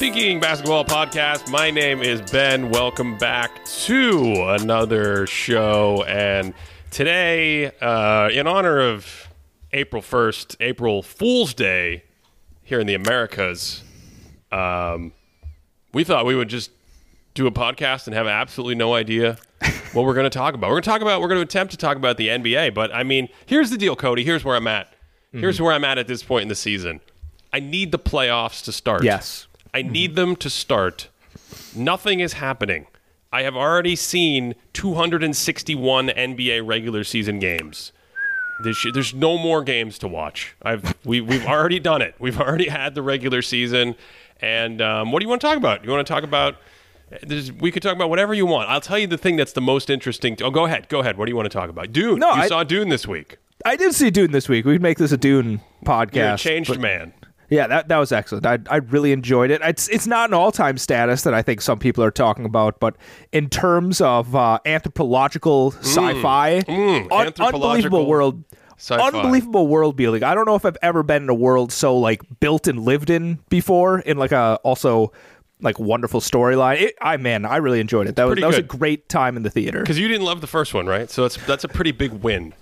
Speaking Basketball Podcast, my name is Ben. Welcome back to another show. And today, in honor of April 1st, April Fool's Day here in the Americas, we thought we would just do a podcast and have absolutely no idea what we're going to talk about. We're going to attempt to talk about the NBA. But, I mean, here's the deal, Cody. Here's where I'm at. Here's where I'm at this point in the season. I need the playoffs to start. Yes. I need them to start. Nothing is happening. I have already seen 261 NBA regular season games. There's no more games to watch. We've already done it. We've already had the regular season. And what do you want to talk about? You want to talk about? We could talk about whatever you want. I'll tell you the thing that's the most interesting. Go ahead. What do you want to talk about? Dune. No, you saw Dune this week. I did see Dune this week. We'd make this a Dune podcast. You're a changed man. Yeah, that was excellent. I really enjoyed it. It's not an all-time status that I think some people are talking about, but in terms of anthropological sci-fi, unbelievable world. Sci-fi. Unbelievable world building. I don't know if I've ever been in a world so like built and lived in before, in like a also like wonderful storyline. I really enjoyed it. That was a great time in the theater. Because you didn't love the first one, right? So that's a pretty big win.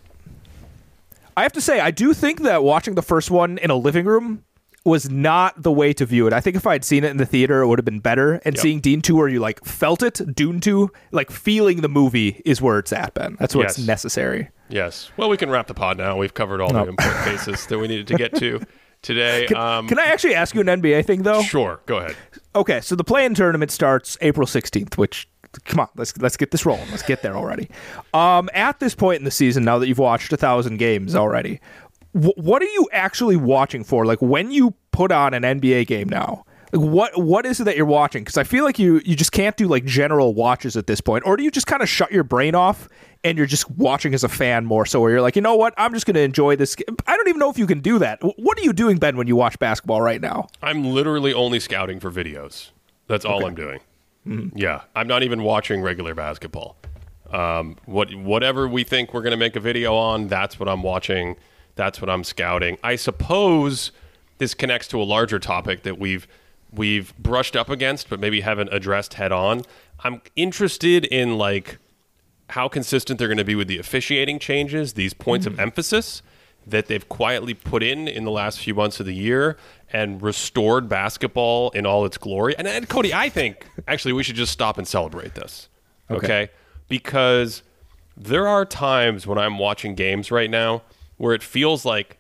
I have to say, I do think that watching the first one in a living room was not the way to view it. I think if I had seen it in the theater, it would have been better. And seeing Dune 2 where you like felt it, Dune 2, like feeling the movie is where it's at, Ben. That's what's necessary. Yes. Well, we can wrap the pod now. We've covered all the important bases that we needed to get to today. Can I actually ask you an NBA thing, though? Sure. Go ahead. Okay, so the play-in tournament starts April 16th, which, come on, let's get this rolling. Let's get there already. At this point in the season, now that you've watched 1,000 games already, what are you actually watching for? Like, when you put on an NBA game now, like what is it that you're watching? Because I feel like you just can't do like general watches at this point. Or do you just kind of shut your brain off and you're just watching as a fan more so where you're like, you know what, I'm just going to enjoy this. I don't even know if you can do that. What are you doing, Ben, when you watch basketball right now? I'm literally only scouting for videos. That's all I'm doing. Mm-hmm. Yeah, I'm not even watching regular basketball. Whatever we think we're going to make a video on, that's what I'm watching. That's what I'm scouting. I suppose this connects to a larger topic that we've brushed up against, but maybe haven't addressed head on. I'm interested in like how consistent they're going to be with the officiating changes, these points of emphasis that they've quietly put in the last few months of the year and restored basketball in all its glory. And Cody, I think actually we should just stop and celebrate this. Okay? Because there are times when I'm watching games right now where it feels like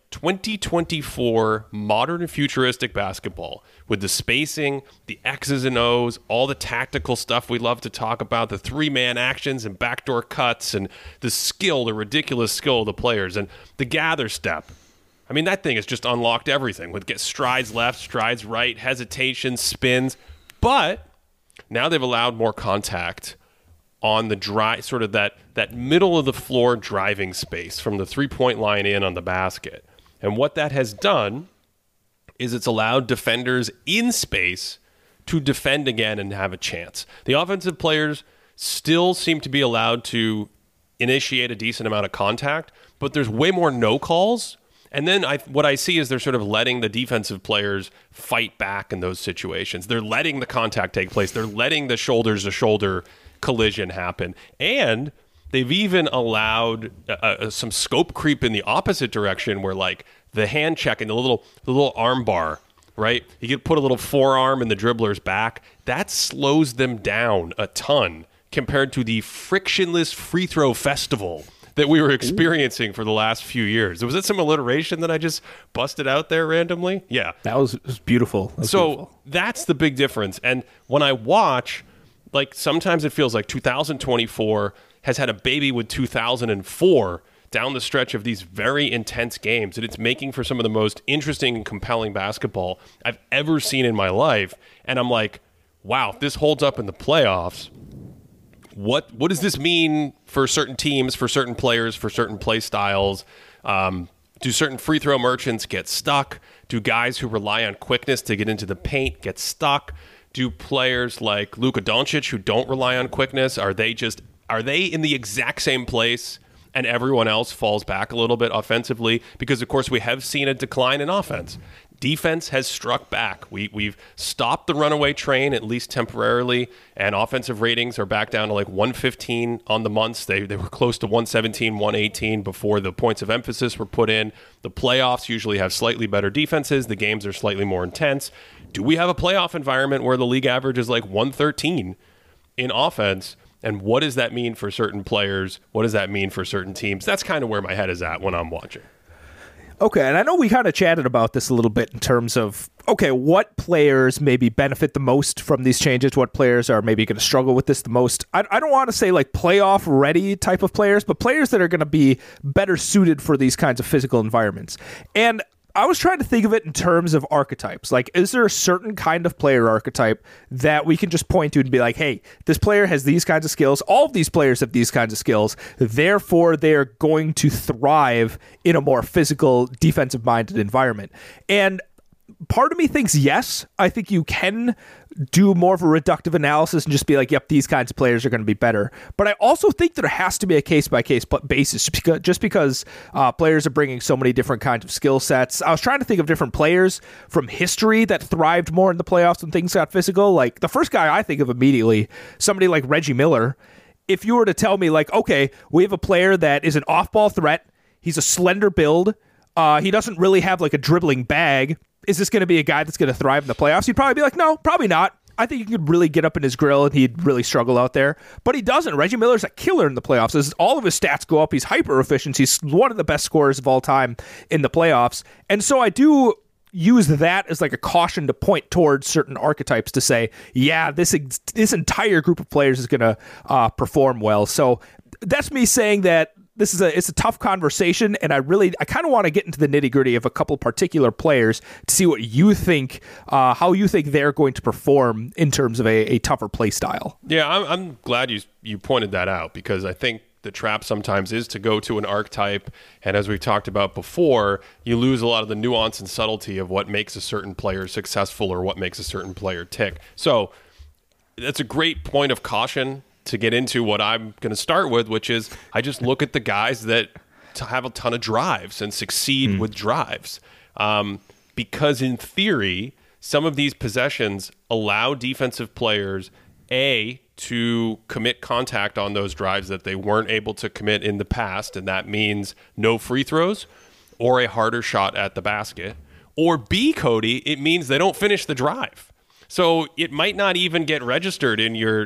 2024 modern and futuristic basketball with the spacing, the X's and O's, all the tactical stuff we love to talk about, the three-man actions and backdoor cuts and the ridiculous skill of the players and the gather step. I mean, that thing has just unlocked everything with strides left, strides right, hesitation, spins. But now they've allowed more contact on the sort of that middle of the floor driving space from the three-point line in on the basket. And what that has done is it's allowed defenders in space to defend again and have a chance. The offensive players still seem to be allowed to initiate a decent amount of contact, but there's way more no calls. And then what I see is they're sort of letting the defensive players fight back in those situations. They're letting the contact take place. They're letting the shoulder-to-shoulder collision happen. And they've even allowed some scope creep in the opposite direction where like the hand check and the little arm bar, right? You could put a little forearm in the dribbler's back. That slows them down a ton compared to the frictionless free throw festival that we were experiencing for the last few years. Was it some alliteration that I just busted out there randomly? Yeah. That was beautiful. That's the big difference. And when I watch, like sometimes it feels like 2024 has had a baby with 2004 down the stretch of these very intense games, and it's making for some of the most interesting and compelling basketball I've ever seen in my life. And I'm like, wow, if this holds up in the playoffs, what does this mean for certain teams, for certain players, for certain play styles? Do certain free throw merchants get stuck? Do guys who rely on quickness to get into the paint get stuck? Do players like Luka Doncic who don't rely on quickness, are they in the exact same place and everyone else falls back a little bit offensively? Because, of course, we have seen a decline in offense. Defense has struck back. We've stopped the runaway train, at least temporarily, and offensive ratings are back down to like 115 on the months. They were close to 117, 118 before the points of emphasis were put in. The playoffs usually have slightly better defenses. The games are slightly more intense. Do we have a playoff environment where the league average is like 113 in offense? And what does that mean for certain players? What does that mean for certain teams? That's kind of where my head is at when I'm watching. Okay, and I know we kind of chatted about this a little bit in terms of, okay, what players maybe benefit the most from these changes, what players are maybe going to struggle with this the most. I don't want to say like playoff ready type of players, but players that are going to be better suited for these kinds of physical environments. And I was trying to think of it in terms of archetypes. Like, is there a certain kind of player archetype that we can just point to and be like, hey, this player has these kinds of skills. All of these players have these kinds of skills. Therefore, they're going to thrive in a more physical, defensive-minded environment. And part of me thinks yes. I think you can do more of a reductive analysis and just be like, yep, these kinds of players are going to be better. But I also think there has to be a case-by-case basis just because players are bringing so many different kinds of skill sets. I was trying to think of different players from history that thrived more in the playoffs when things got physical. Like, the first guy I think of immediately, somebody like Reggie Miller. If you were to tell me, like, okay, we have a player that is an off-ball threat, he's a slender build, he doesn't really have like a dribbling bag, is this going to be a guy that's going to thrive in the playoffs? You'd probably be like, no, probably not. I think he could really get up in his grill and he'd really struggle out there. But he doesn't. Reggie Miller's a killer in the playoffs. As all of his stats go up, he's hyper efficient. He's one of the best scorers of all time in the playoffs. And so I do use that as like a caution to point towards certain archetypes to say, yeah, this entire group of players is going to perform well. So that's me saying that it's a tough conversation, and I kind of want to get into the nitty-gritty of a couple particular players to see what you think, how you think they're going to perform in terms of a tougher play style. Yeah, I'm glad you pointed that out, because I think the trap sometimes is to go to an archetype, and as we've talked about before, you lose a lot of the nuance and subtlety of what makes a certain player successful or what makes a certain player tick. So that's a great point of caution to get into what I'm going to start with, which is I just look at the guys that have a ton of drives and succeed with drives. Because in theory, some of these possessions allow defensive players, A, to commit contact on those drives that they weren't able to commit in the past, and that means no free throws or a harder shot at the basket. Or B, Cody, it means they don't finish the drive. So it might not even get registered in your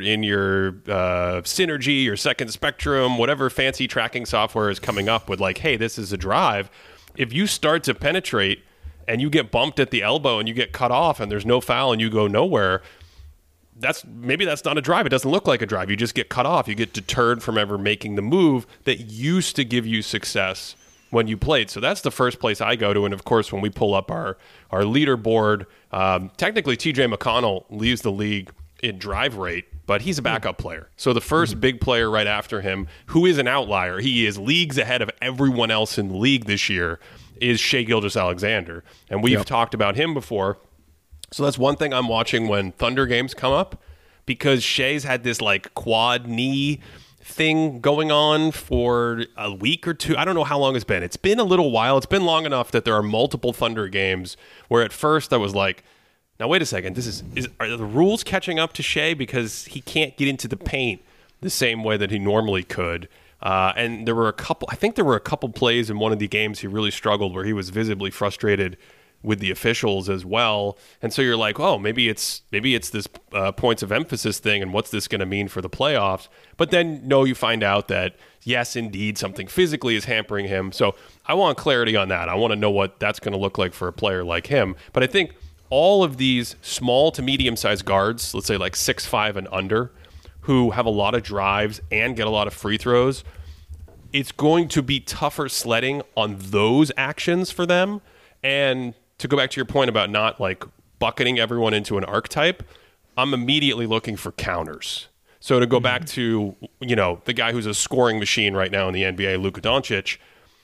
Synergy or Second Spectrum, whatever fancy tracking software is coming up with like, hey, this is a drive. If you start to penetrate and you get bumped at the elbow and you get cut off and there's no foul and you go nowhere, that's not a drive. It doesn't look like a drive. You just get cut off. You get deterred from ever making the move that used to give you success when you played. So that's the first place I go to. And of course, when we pull up our leaderboard, technically TJ McConnell leaves the league in drive rate, but he's a backup player. So the first big player right after him, who is an outlier, he is leagues ahead of everyone else in the league this year, is Shai Gilgeous-Alexander. And we've talked about him before. So that's one thing I'm watching when Thunder games come up, because Shai's had this like quad knee thing going on for a week or two. I don't know how long it's been. It's been a little while. It's been long enough that there are multiple Thunder games where at first I was like, now wait a second, are the rules catching up to Shai, because he can't get into the paint the same way that he normally could. And there were a couple plays in one of the games he really struggled where he was visibly frustrated with the officials as well. And so you're like, oh, maybe it's this points of emphasis thing, and what's this going to mean for the playoffs? But then, no, you find out that, yes, indeed, something physically is hampering him. So I want clarity on that. I want to know what that's going to look like for a player like him. But I think all of these small to medium-sized guards, let's say like 6'5" and under, who have a lot of drives and get a lot of free throws, it's going to be tougher sledding on those actions for them. And to go back to your point about not like bucketing everyone into an archetype, I'm immediately looking for counters. So to go back to, the guy who's a scoring machine right now in the NBA, Luka Doncic,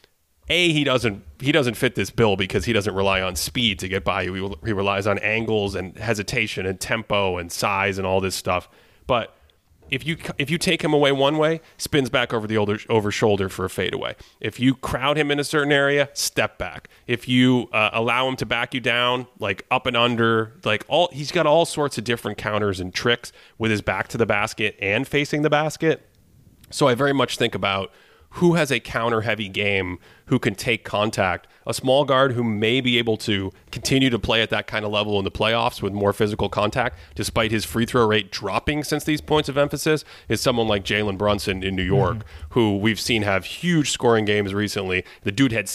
he doesn't fit this bill because he doesn't rely on speed to get by you. He relies on angles and hesitation and tempo and size and all this stuff. But if you take him away one way, spins back over the over shoulder for a fadeaway. If you crowd him in a certain area, step back. If you allow him to back you down, like up and under, he's got all sorts of different counters and tricks with his back to the basket and facing the basket. So I very much think about who has a counter-heavy game, who can take contact. A small guard who may be able to continue to play at that kind of level in the playoffs with more physical contact, despite his free throw rate dropping since these points of emphasis, is someone like Jalen Brunson in New York, who we've seen have huge scoring games recently. The dude had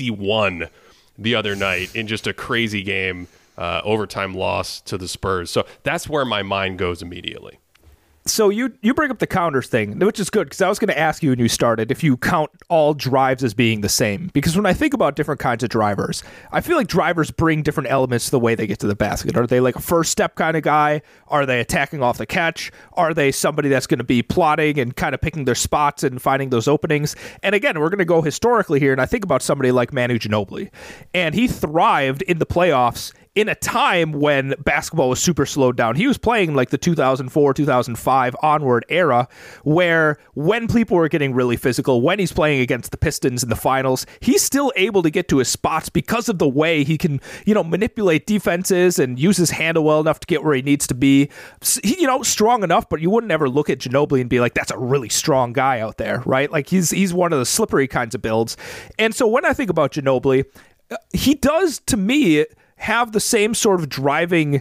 61 the other night in just a crazy game, overtime loss to the Spurs. So that's where my mind goes immediately. So you bring up the counters thing, which is good, because I was going to ask you when you started if you count all drives as being the same. Because when I think about different kinds of drivers, I feel like drivers bring different elements to the way they get to the basket. Are they like a first step kind of guy? Are they attacking off the catch? Are they somebody that's going to be plotting and kind of picking their spots and finding those openings? And again, we're going to go historically here, and I think about somebody like Manu Ginobili. And he thrived in the playoffs in a time when basketball was super slowed down. He was playing like the 2004, 2005 onward era, where when people were getting really physical, when he's playing against the Pistons in the finals, he's still able to get to his spots because of the way he can, manipulate defenses and use his handle well enough to get where he needs to be. He, strong enough, but you wouldn't ever look at Ginobili and be like, that's a really strong guy out there, right? Like he's one of the slippery kinds of builds. And so when I think about Ginobili, he does, to me, have the same sort of driving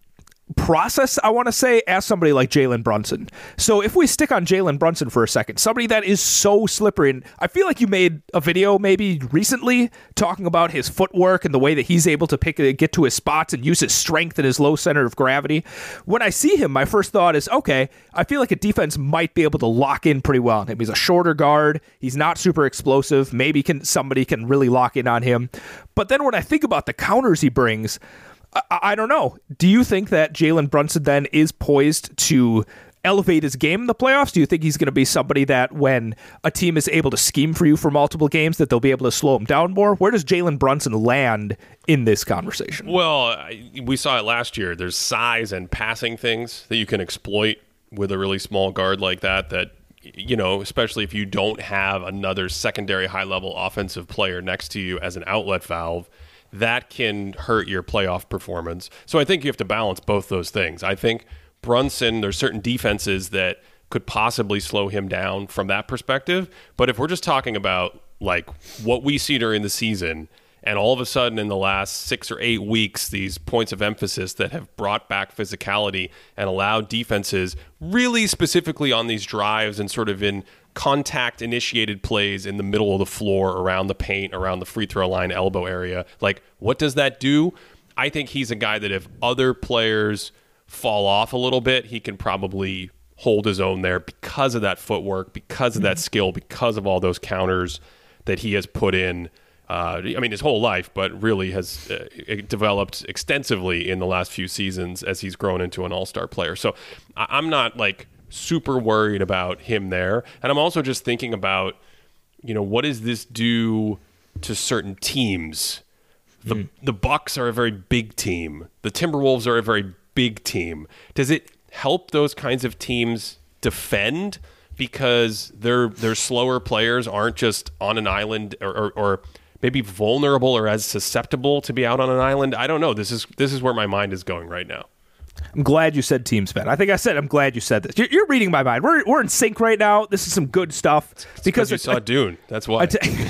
process, I want to say, as somebody like Jalen Brunson. So if we stick on Jalen Brunson for a second, somebody that is so slippery, and I feel like you made a video maybe recently talking about his footwork and the way that he's able to get to his spots and use his strength and his low center of gravity. When I see him, my first thought is, okay, I feel like a defense might be able to lock in pretty well on him. He's a shorter guard. He's not super explosive. Maybe somebody can really lock in on him. But then when I think about the counters he brings, I don't know. Do you think that Jalen Brunson then is poised to elevate his game in the playoffs? Do you think he's going to be somebody that when a team is able to scheme for you for multiple games, that they'll be able to slow him down more? Where does Jalen Brunson land in this conversation? Well, we saw it last year. There's size and passing things that you can exploit with a really small guard like that, especially if you don't have another secondary high-level offensive player next to you as an outlet valve, that can hurt your playoff performance. So I think you have to balance both those things. I think Brunson, there's certain defenses that could possibly slow him down from that perspective. But if we're just talking about like what we see during the season, and all of a sudden in the last 6 or 8 weeks, these points of emphasis that have brought back physicality and allowed defenses really specifically on these drives and sort of in contact initiated plays in the middle of the floor, around the paint, around the free throw line, elbow area. Like, what does that do? I think he's a guy that if other players fall off a little bit, he can probably hold his own there because of that footwork, because of that skill, because of all those counters that he has put in. His whole life, but really has developed extensively in the last few seasons as he's grown into an all-star player. So I'm not like super worried about him there. And I'm also just thinking about, what does this do to certain teams? The Bucks are a very big team. The Timberwolves are a very big team. Does it help those kinds of teams defend because their slower players aren't just on an island or maybe vulnerable or as susceptible to be out on an island? I don't know. This is where my mind is going right now. I'm glad you said teams, Ben. I think I said I'm glad you said this. You're reading my mind. We're in sync right now. This is some good stuff. Because you saw Dune. That's why.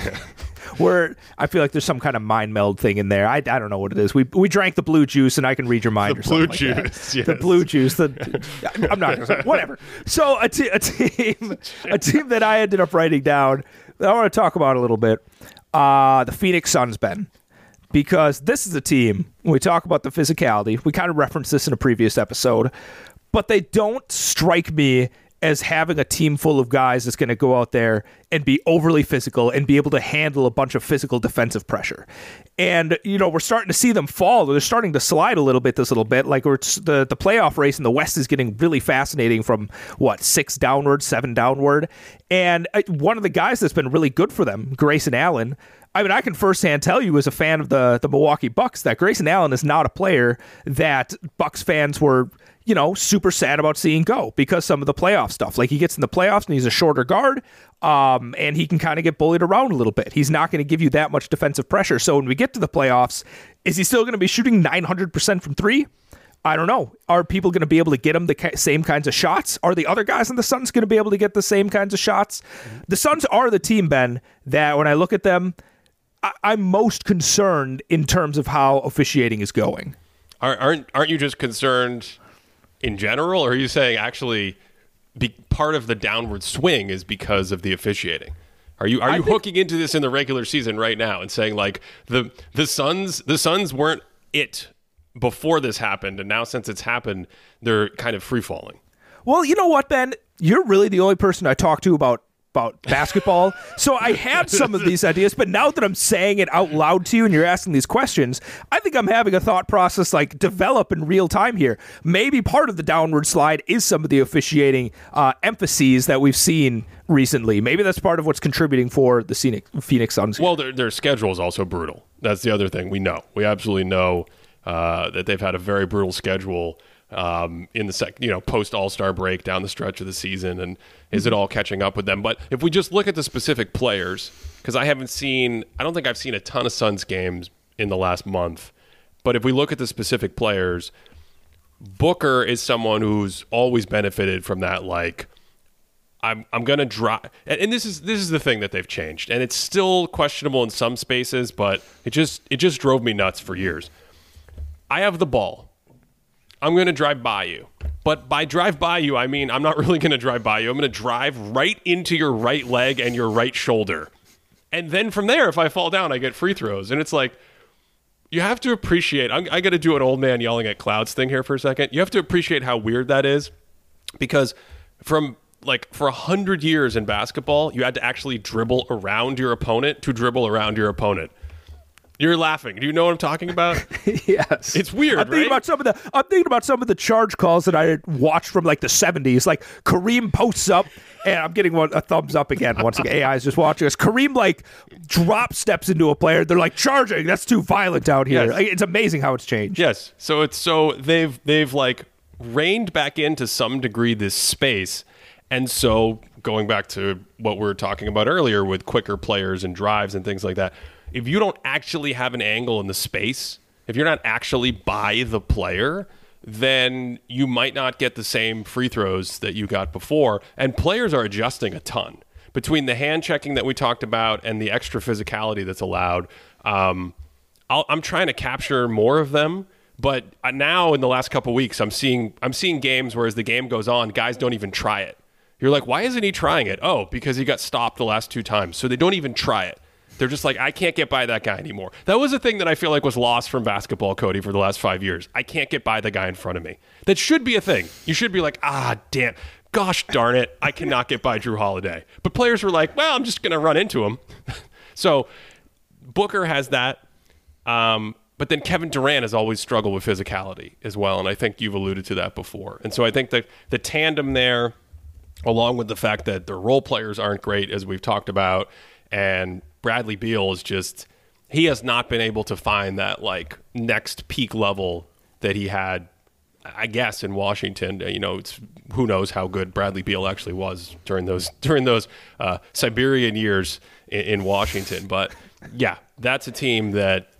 I feel like there's some kind of mind meld thing in there. I don't know what it is. We drank the blue juice, and I can read your mind. The or something blue juice. Yes. The blue juice. I'm not going to say whatever. So a team that I ended up writing down that I want to talk about a little bit. The Phoenix Suns, Ben. Because this is a team, when we talk about the physicality, we kind of referenced this in a previous episode, but they don't strike me as having a team full of guys that's going to go out there and be overly physical and be able to handle a bunch of physical defensive pressure. And, we're starting to see them fall. They're starting to slide a little bit this little bit. Like the playoff race in the West is getting really fascinating from, 6 downward, 7 downward. And one of the guys that's been really good for them, Grayson Allen, I can firsthand tell you as a fan of the Milwaukee Bucks that Grayson Allen is not a player that Bucks fans were, super sad about seeing go because some of the playoff stuff. Like, he gets in the playoffs and he's a shorter guard, and he can kind of get bullied around a little bit. He's not going to give you that much defensive pressure. So when we get to the playoffs, is he still going to be shooting 900% from three? I don't know. Are people going to be able to get him the same kinds of shots? Are the other guys in the Suns going to be able to get the same kinds of shots? The Suns are the team, Ben, that when I look at them, I'm most concerned in terms of how officiating is going. Aren't you just concerned in general, or are you saying actually part of the downward swing is because of the officiating? Are you hooking into this in the regular season right now and saying like the Suns weren't it before this happened, and now since it's happened, they're kind of free falling? Well, you know what, Ben? You're really the only person I talk to about basketball. So I had some of these ideas, but now that I'm saying it out loud to you and you're asking these questions, I think I'm having a thought process like develop in real time here. Maybe part of the downward slide is some of the officiating emphases that we've seen recently. Maybe that's part of what's contributing for the Phoenix Suns here. Well, their schedule is also brutal. That's the other thing we know. We absolutely know that they've had a very brutal schedule in the post All-Star break down the stretch of the season, and is it all catching up with them? But if we just look at the specific players, because I don't think I've seen a ton of Suns games in the last month, but if we look at the specific players, Booker is someone who's always benefited from that, like, I'm going to drive, and this is the thing that they've changed, and it's still questionable in some spaces, but it just drove me nuts for years. I have the ball. I'm going to drive by you. But by drive by you, I mean I'm not really going to drive by you. I'm going to drive right into your right leg and your right shoulder. And then from there, if I fall down, I get free throws. And it's like, you have to appreciate, I got to do an old man yelling at clouds thing here for a second. You have to appreciate how weird that is, because for 100 years in basketball, you had to actually dribble around your opponent to dribble around your opponent. You're laughing. Do you know what I'm talking about? Yes. It's weird, I'm thinking about some of the charge calls that I had watched from like the 70s. Like Kareem posts up, and I'm getting a thumbs up again. Once again, AI is just watching us. Kareem like drop steps into a player. They're like, charging. That's too violent out here. Yes. It's amazing how it's changed. Yes. So they've like reined back into some degree this space, and so going back to what we were talking about earlier with quicker players and drives and things like that. If you don't actually have an angle in the space, if you're not actually by the player, then you might not get the same free throws that you got before. And players are adjusting a ton. Between the hand checking that we talked about and the extra physicality that's allowed, I'm trying to capture more of them. But now in the last couple of weeks, I'm seeing games where as the game goes on, guys don't even try it. You're like, why isn't he trying it? Oh, because he got stopped the last 2 times. So they don't even try it. They're just like, I can't get by that guy anymore. That was a thing that I feel like was lost from basketball, Cody, for the last 5 years. I can't get by the guy in front of me. That should be a thing. You should be like, damn, gosh darn it, I cannot get by Drew Holiday. But players were like, well, I'm just going to run into him. So Booker has that. But then Kevin Durant has always struggled with physicality as well. And I think you've alluded to that before. And so I think that the tandem there, along with the fact that their role players aren't great, as we've talked about, and Bradley Beal is just, he has not been able to find that like next peak level that he had, I guess, in Washington. It's who knows how good Bradley Beal actually was during those Siberian years in Washington. But yeah, that's a team that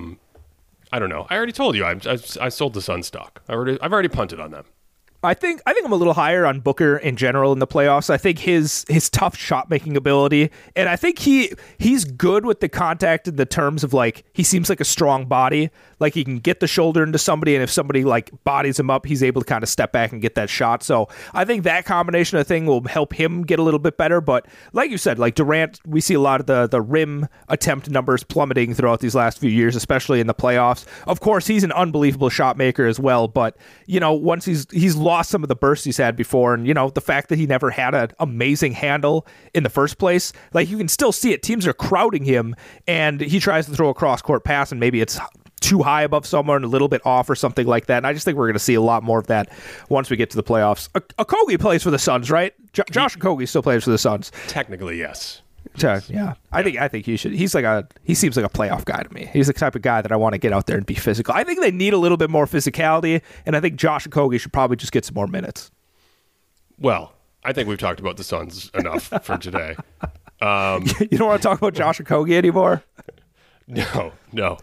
I don't know. I already told you I sold the Suns stock. I've already punted on them. I think I'm a little higher on Booker in general in the playoffs. I think his tough shot making ability, and I think he's good with the contact in the terms of like he seems like a strong body. Like he can get the shoulder into somebody, and if somebody like bodies him up, he's able to kind of step back and get that shot. So I think that combination of thing will help him get a little bit better. But like you said, like Durant, we see a lot of the rim attempt numbers plummeting throughout these last few years, especially in the playoffs. Of course, he's an unbelievable shot maker as well. But once he's lost some of the bursts he's had before, and the fact that he never had an amazing handle in the first place, like you can still see it. Teams are crowding him, and he tries to throw a cross-court pass, and maybe it's too high above someone, a little bit off or something like that. And I just think we're going to see a lot more of that once we get to the playoffs. Okogie plays for the Suns, right? Josh Okogie still plays for the Suns. Technically, yes. Yeah, I think he should. He seems like a playoff guy to me. He's the type of guy that I want to get out there and be physical. I think they need a little bit more physicality, and I think Josh Okogie should probably just get some more minutes. Well, I think we've talked about the Suns enough for today. You don't want to talk about Josh Okogie anymore? No.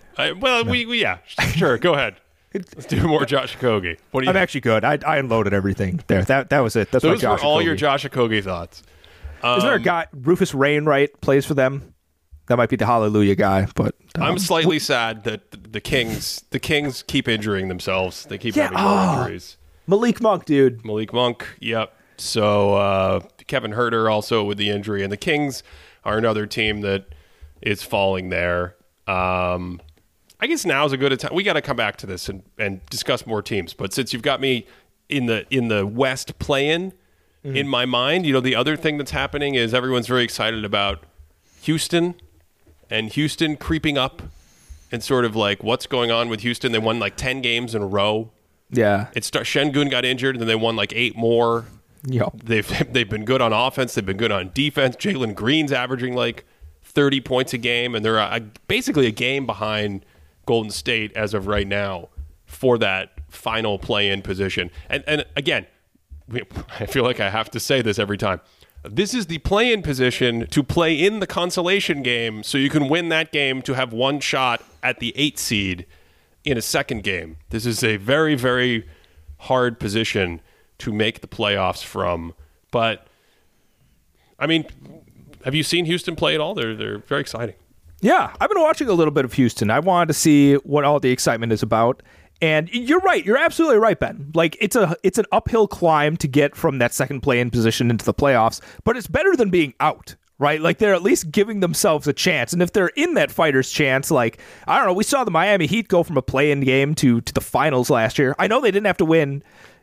Yeah, sure. Go ahead. Let's do more Josh Okogie. What do you? I'm actually good. I unloaded everything there. That was it. That's so my those Josh were all Okogie. your Josh Okogie thoughts. Isn't there a guy, Rufus Wainwright, plays for them? That might be the Hallelujah guy, but I'm slightly sad that the Kings keep injuring themselves. They keep having more injuries. Malik Monk, dude. Malik Monk, yep. So Kevin Huerter also with the injury, and the Kings are another team that is falling there. I guess now is a good time. We got to come back to this and discuss more teams. But since you've got me in the West play-in, in my mind, the other thing that's happening is everyone's very excited about Houston and Houston creeping up and sort of like what's going on with Houston. They won like 10 games in a row. Yeah. Şengün got injured, and then they won like 8 more. Yep. They've been good on offense. They've been good on defense. Jalen Green's averaging like 30 points a game, and they're basically a game behind Golden State as of right now for that final play-in position. And again, I feel like I have to say this every time. This is the play-in position to play in the consolation game, so you can win that game to have one shot at the 8 seed in a second game. This is a very, very hard position to make the playoffs from. But, I mean, have you seen Houston play at all? They're very exciting. Yeah, I've been watching a little bit of Houston. I wanted to see what all the excitement is about. And you're right. You're absolutely right, Ben. Like, it's an uphill climb to get from that second play-in position into the playoffs, but it's better than being out, right? Like, they're at least giving themselves a chance. And if they're in that fighter's chance, like, I don't know, we saw the Miami Heat go from a play-in game to the finals last year. I know they didn't have to win,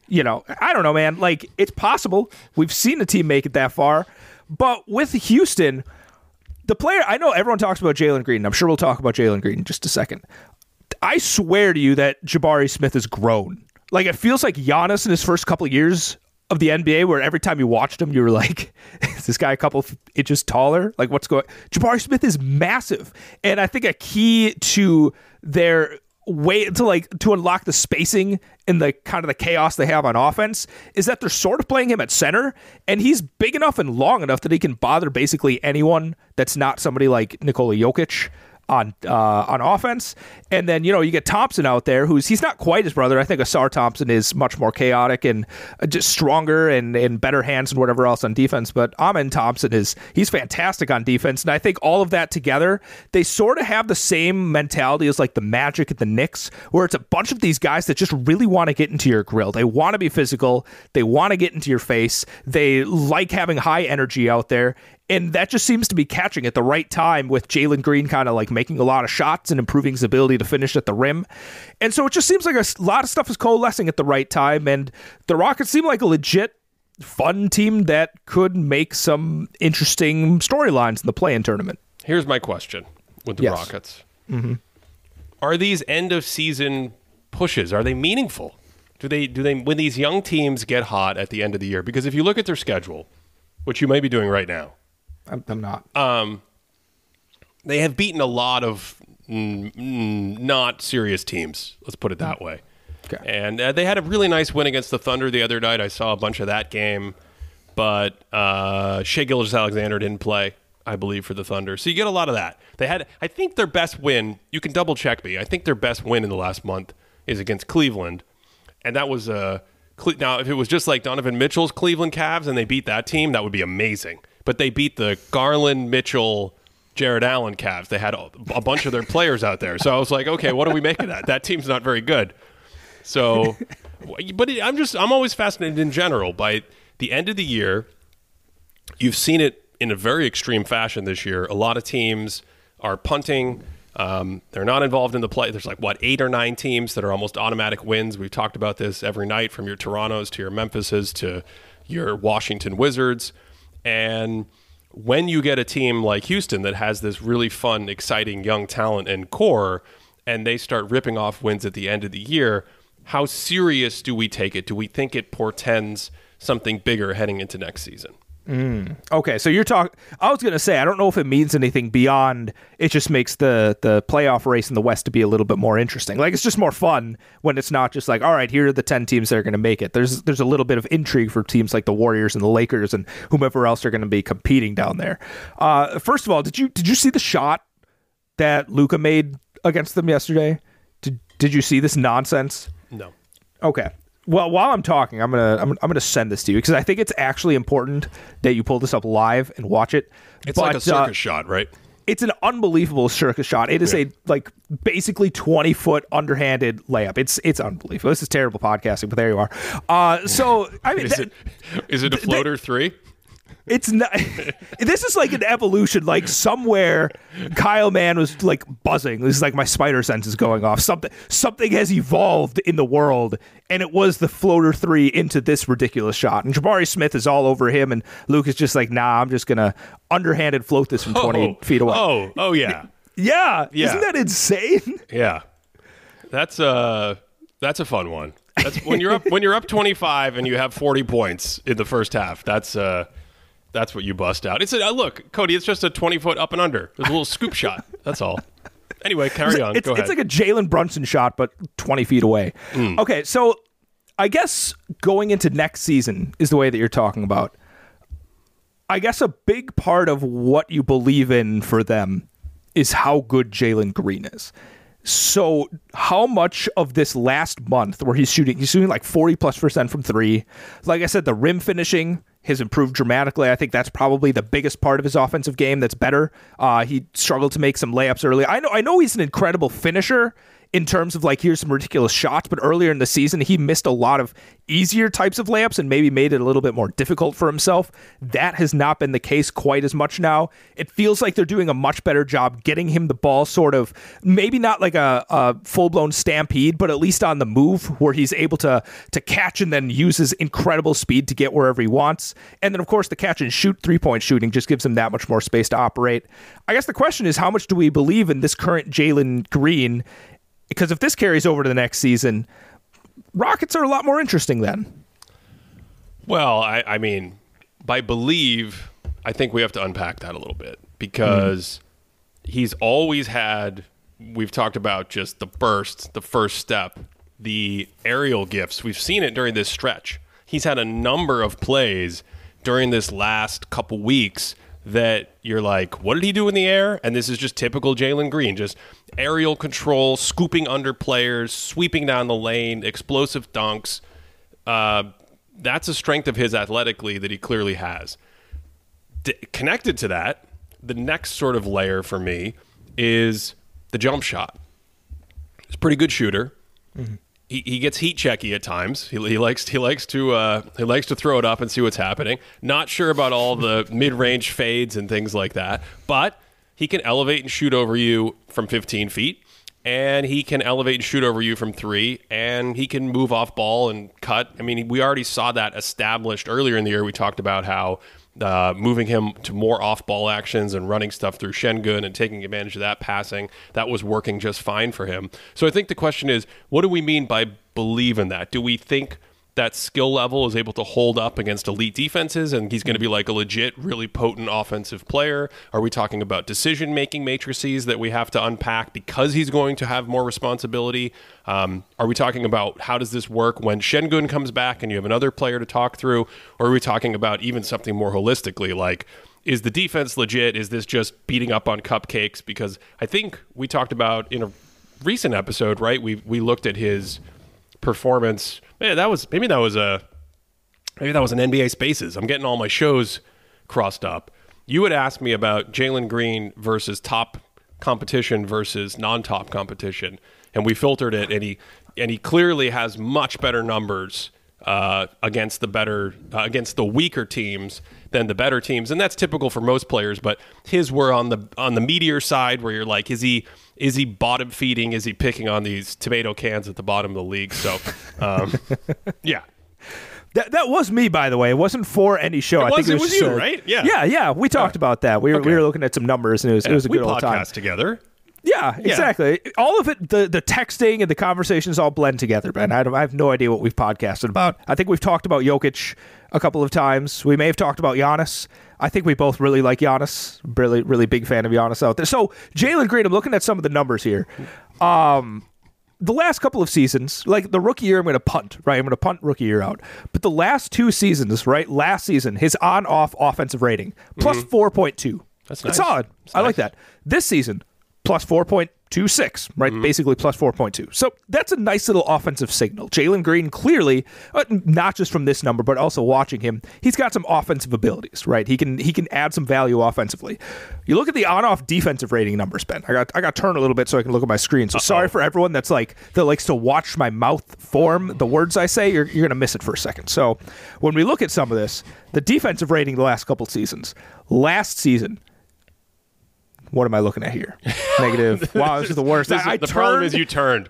I don't know, man. Like, it's possible. We've seen a team make it that far. But with Houston, the player, I know everyone talks about Jalen Green. I'm sure we'll talk about Jalen Green in just a second. I swear to you that Jabari Smith has grown. Like, it feels like Giannis in his first couple of years of the NBA, where every time you watched him, you were like, is this guy a couple of inches taller? Like, what's going on? Jabari Smith is massive. And I think a key to their way to unlock the spacing in the kind of the chaos they have on offense is that they're sort of playing him at center, and he's big enough and long enough that he can bother basically anyone that's not somebody like Nikola Jokic on offense. And then, you get Thompson out there, he's not quite his brother. I think Asar Thompson is much more chaotic and just stronger and better hands and whatever else on defense. But Amen Thompson he's fantastic on defense. And I think all of that together, they sort of have the same mentality as like the Magic and the Knicks, where it's a bunch of these guys that just really want to get into your grill. They want to be physical. They want to get into your face. They like having high energy out there. And that just seems to be catching at the right time, with Jalen Green kind of like making a lot of shots and improving his ability to finish at the rim. And so it just seems like a lot of stuff is coalescing at the right time. And the Rockets seem like a legit fun team that could make some interesting storylines in the play-in tournament. Here's my question with the Rockets. Mm-hmm. Are these end of season pushes, are they meaningful? Do they when these young teams get hot at the end of the year? Because if you look at their schedule, which you may be doing right now, I'm not. They have beaten a lot of not serious teams. Let's put it that way. Okay. And they had a really nice win against the Thunder the other night. I saw a bunch of that game. But Shai Gilgeous-Alexander didn't play, I believe, for the Thunder. So you get a lot of that. They had, I think their best win, you can double check me, I think their best win in the last month is against Cleveland. And that was now, if it was just like Donovan Mitchell's Cleveland Cavs and they beat that team, that would be amazing. But they beat the Garland, Mitchell, Jared Allen Cavs. They had a bunch of their players out there. So I was like, okay, what do we make of that? That team's not very good. So, but I'm always fascinated in general by the end of the year. You've seen it in a very extreme fashion this year. A lot of teams are punting. They're not involved in the play. There's 8 or 9 teams that are almost automatic wins. We've talked about this every night, from your Torontos to your Memphises to your Washington Wizards. And when you get a team like Houston that has this really fun, exciting young talent and core, and they start ripping off wins at the end of the year, how serious do we take it? Do we think it portends something bigger heading into next season? Okay, so you're talking. I was gonna say I don't know if it means anything beyond. It just makes the playoff race in the West to be a little bit more interesting. Like it's just more fun when it's not just like, all right, here are the 10 teams that are gonna make it. There's a little bit of intrigue for teams like the Warriors and the Lakers and whomever else are gonna be competing down there. First of all, did you see the shot that Luka made against them yesterday? Did you see this nonsense? No. Okay. Well, while I'm talking, I'm gonna send this to you because I think it's actually important that you pull this up live and watch it. It's like a circus shot, right? It's an unbelievable circus shot. It is a basically 20-foot underhanded layup. It's unbelievable. This is terrible podcasting, but there you are. So I mean, is it a floater three? It's not. This is like an evolution. Like somewhere, Kyle Mann was like buzzing. This is like my spider sense is going off. Something has evolved in the world, and it was the floater three into this ridiculous shot. And Jabari Smith is all over him, and Luke is just like, nah, I'm just gonna underhanded float this from 20 feet away. Oh yeah, yeah. Isn't that insane? Yeah, that's a fun one. That's when you're up 25 and you have 40 points in the first half. That's what you bust out. Look, Cody, it's just a 20-foot up and under. There's a little scoop shot. That's all. Anyway, carry on. Go ahead. It's like a Jalen Brunson shot, but 20 feet away. Okay, so I guess going into next season is the way that you're talking about. I guess a big part of what you believe in for them is how good Jalen Green is. So how much of this last month where he's shooting like 40+% from three, like I said, the rim finishing has improved dramatically. I think that's probably the biggest part of his offensive game that's better. He struggled to make some layups early. I know he's an incredible finisher in terms of like, here's some ridiculous shots, but earlier in the season, he missed a lot of easier types of layups and maybe made it a little bit more difficult for himself. That has not been the case quite as much now. It feels like they're doing a much better job getting him the ball sort of, maybe not like a full-blown stampede, but at least on the move where he's able to catch and then use his incredible speed to get wherever he wants. And then, of course, the catch and shoot three-point shooting just gives him that much more space to operate. I guess the question is, how much do we believe in this current Jalen Green? Because if this carries over to the next season, Rockets are a lot more interesting then. Well, I mean, by believe, I think we have to unpack that a little bit because he's always had, we've talked about just the burst, the first step, the aerial gifts. We've seen it during this stretch. He's had a number of plays during this last couple weeks that you're like, what did he do in the air? And this is just typical Jalen Green, just aerial control, scooping under players, sweeping down the lane, explosive dunks. That's a strength of his athletically that he clearly has. Connected to that, the next sort of layer for me is the jump shot. He's a pretty good shooter. Mm-hmm. He gets heat checky at times. He likes to throw it up and see what's happening. Not sure about all the mid-range fades and things like that, but he can elevate and shoot over you from 15 feet, and he can elevate and shoot over you from 3, and he can move off ball and cut. I mean, we already saw that established earlier in the year. We talked about how moving him to more off-ball actions and running stuff through Şengün and taking advantage of that passing, that was working just fine for him. So I think the question is, what do we mean by believe in that? Do we think that skill level is able to hold up against elite defenses and he's going to be like a legit, really potent offensive player? Are we talking about decision-making matrices that we have to unpack because he's going to have more responsibility? Are we talking about how does this work when Şengün comes back and you have another player to talk through? Or are we talking about even something more holistically, like, is the defense legit? Is this just beating up on cupcakes? Because I think we talked about in a recent episode, right? We looked at his performance. Maybe that was an NBA Spaces. I'm getting all my shows crossed up. You had asked me about Jalen Green versus top competition versus non-top competition, and we filtered it, and he clearly has much better numbers against the weaker teams than the better teams, and that's typical for most players. But his were on the meteor side, where you're like, is he bottom feeding? Is he picking on these tomato cans at the bottom of the league? So, yeah. That was me, by the way. It wasn't for any show. I think it was you, right? Yeah. Yeah. We talked about that. We were looking at some numbers, and it was a good old time. We podcast together. Yeah, exactly. All of it, the texting and the conversations all blend together, Ben. I have no idea what we've podcasted about. I think we've talked about Jokic a couple of times. We may have talked about Giannis. I think we both really like Giannis. Really, really big fan of Giannis out there. So Jalen Green, I'm looking at some of the numbers here. The last couple of seasons, like the rookie year, I'm going to punt, right? I'm going to punt rookie year out. But the last 2 seasons, right? Last season, his on-off offensive rating, plus 4.2. That's It's nice. solid. That's I like nice. that. This season, plus 4.26, right? Basically plus 4.2. So that's a nice little offensive signal. Jalen Green clearly, not just from this number, but also watching him, he's got some offensive abilities, right? He can add some value offensively. You look at the on-off defensive rating numbers, Ben. I got to turn a little bit so I can look at my screen. So sorry for everyone that likes to watch my mouth form the words I say. You're going to miss it for a second. So when we look at some of this, the defensive rating the last couple seasons, last season, what am I looking at here? Negative. Wow, this is the worst. The problem is you turned,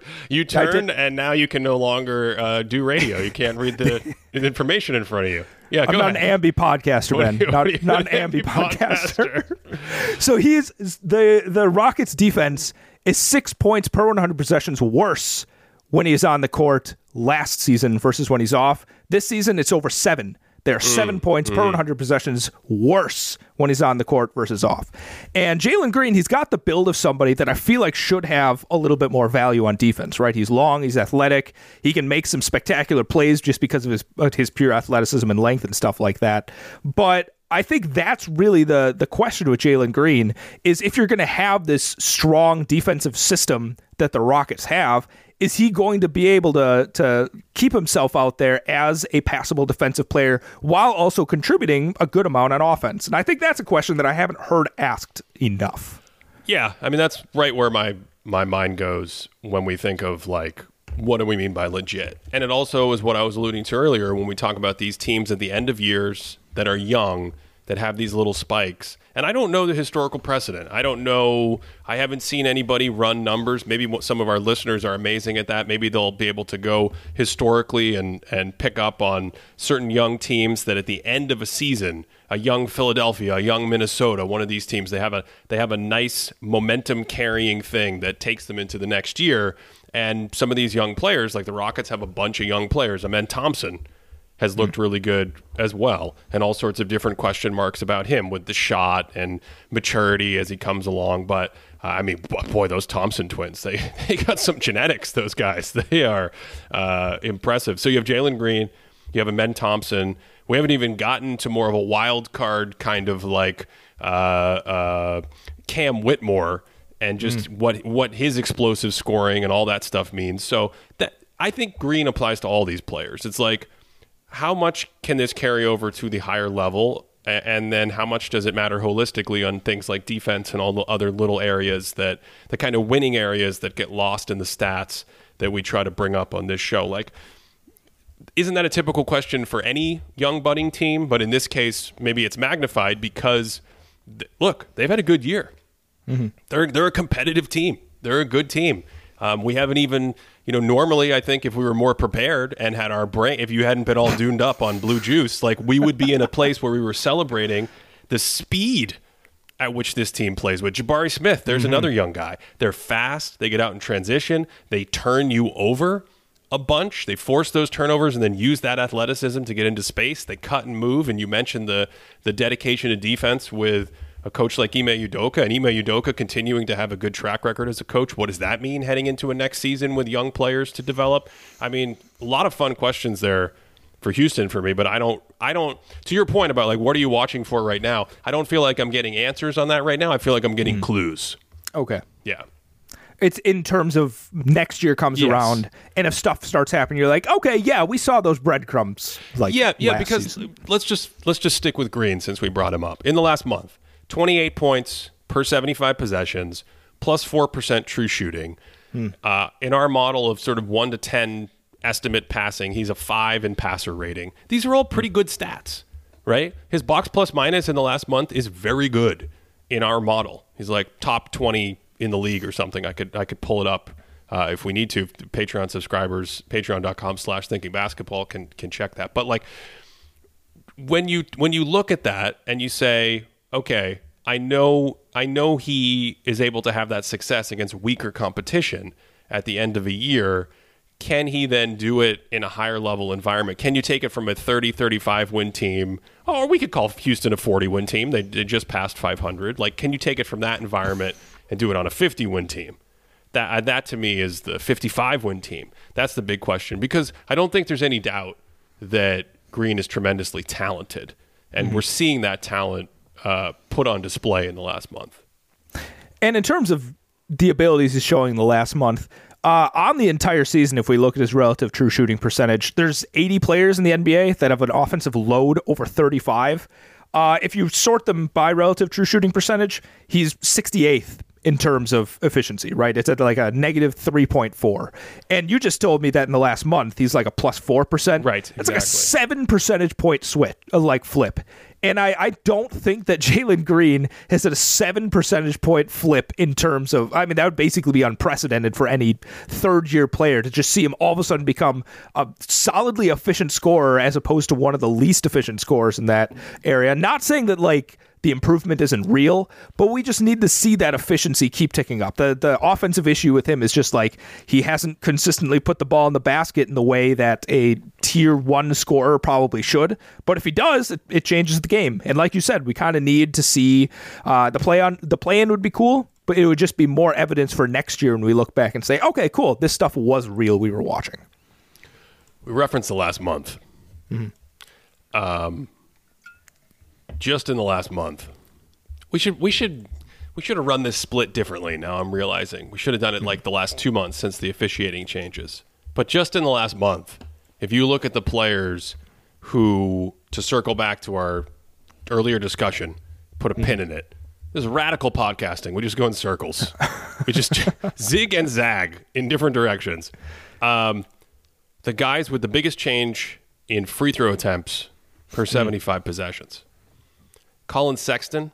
and now you can no longer do radio. You can't read the information in front of you. Yeah, I'm not ahead. an ambi podcaster, Ben. Not an ambi podcaster. So he's the Rockets' defense is 6 points per 100 possessions worse when he's on the court last season versus when he's off. This season, it's over 7. They're 7 points per 100 possessions worse when he's on the court versus off. And Jalen Green, he's got the build of somebody that I feel like should have a little bit more value on defense, right? He's long, he's athletic, he can make some spectacular plays just because of his pure athleticism and length and stuff like that. But I think that's really the question with Jalen Green is if you're going to have this strong defensive system that the Rockets have, is he going to be able to keep himself out there as a passable defensive player while also contributing a good amount on offense? And I think that's a question that I haven't heard asked enough. Yeah, I mean, that's right where my mind goes when we think of, like, what do we mean by legit? And it also is what I was alluding to earlier when we talk about these teams at the end of years that are young, that have these little spikes. And I don't know the historical precedent. I don't know. I haven't seen anybody run numbers. Maybe some of our listeners are amazing at that. Maybe they'll be able to go historically and pick up on certain young teams that at the end of a season, a young Philadelphia, a young Minnesota, one of these teams, they have a nice momentum carrying thing that takes them into the next year. And some of these young players, like the Rockets have a bunch of young players. Amen Thompson has looked really good as well, and all sorts of different question marks about him with the shot and maturity as he comes along. But I mean, boy, those Thompson twins, they got some genetics, those guys. They are impressive. So you have Jalen Green, you have Amen Thompson. We haven't even gotten to more of a wild card kind of like Cam Whitmore and just what his explosive scoring and all that stuff means. So that I think Green applies to all these players. It's like, how much can this carry over to the higher level? And then how much does it matter holistically on things like defense and all the other little areas the kind of winning areas that get lost in the stats that we try to bring up on this show? Like, isn't that a typical question for any young budding team? But in this case, maybe it's magnified because, look, they've had a good year. Mm-hmm. They're a competitive team. They're a good team. We haven't even, normally I think if we were more prepared and had our brain, if you hadn't been all duned up on blue juice, like we would be in a place where we were celebrating the speed at which this team plays with. Jabari Smith, there's another young guy. They're fast. They get out in transition. They turn you over a bunch. They force those turnovers and then use that athleticism to get into space. They cut and move. And you mentioned the dedication to defense with a coach like Ime Udoka, and Ime Udoka continuing to have a good track record as a coach. What does that mean heading into a next season with young players to develop? I mean, a lot of fun questions there for Houston for me, but I don't, to your point about like, what are you watching for right now? I don't feel like I'm getting answers on that right now. I feel like I'm getting clues. Okay. Yeah. It's in terms of next year comes around, and if stuff starts happening, you're like, okay, yeah, we saw those breadcrumbs. Like, yeah, because season. let's just stick with Green since we brought him up. In the last month, 28 points per 75 possessions, plus 4% true shooting. In our model of sort of 1 to 10 estimate passing, he's a 5 in passer rating. These are all pretty good stats, right? His box plus minus in the last month is very good in our model. He's like top 20 in the league or something. I could pull it up if we need to. Patreon subscribers, patreon.com/thinkingbasketball can check that. But like when you look at that and you say, okay, I know he is able to have that success against weaker competition at the end of a year. Can he then do it in a higher level environment? Can you take it from a 30-35 win team, or we could call Houston a 40 win team? They just passed 500. Like, can you take it from that environment and do it on a 50 win team? That to me is the 55 win team. That's the big question, because I don't think there's any doubt that Green is tremendously talented, and we're seeing that talent put on display in the last month. And in terms of the abilities he's showing in the last month, on the entire season, if we look at his relative true shooting percentage, there's 80 players in the NBA that have an offensive load over 35. If you sort them by relative true shooting percentage, he's 68th in terms of efficiency, right? It's at like a negative 3.4. And you just told me that in the last month, he's like a plus 4%. Right, That's like a 7 percentage point switch, like flip. And I don't think that Jalen Green has had a 7 percentage point flip in terms of, I mean, that would basically be unprecedented for any third-year player to just see him all of a sudden become a solidly efficient scorer as opposed to one of the least efficient scorers in that area. Not saying that, like, the improvement isn't real, but we just need to see that efficiency keep ticking up. The offensive issue with him is just like he hasn't consistently put the ball in the basket in the way that a tier 1 scorer probably should. But if he does, it changes the game. And like you said, we kind of need to see the play-in would be cool, but it would just be more evidence for next year when we look back and say, okay, cool, this stuff was real. We were watching. We referenced the last month. Just in the last month, we should have run this split differently. Now I'm realizing we should have done it like the last 2 months since the officiating changes. But just in the last month, if you look at the players who, to circle back to our earlier discussion, put a pin in it. This is radical podcasting. We just go in circles. We just zig and zag in different directions. The guys with the biggest change in free throw attempts per 75 possessions. Colin Sexton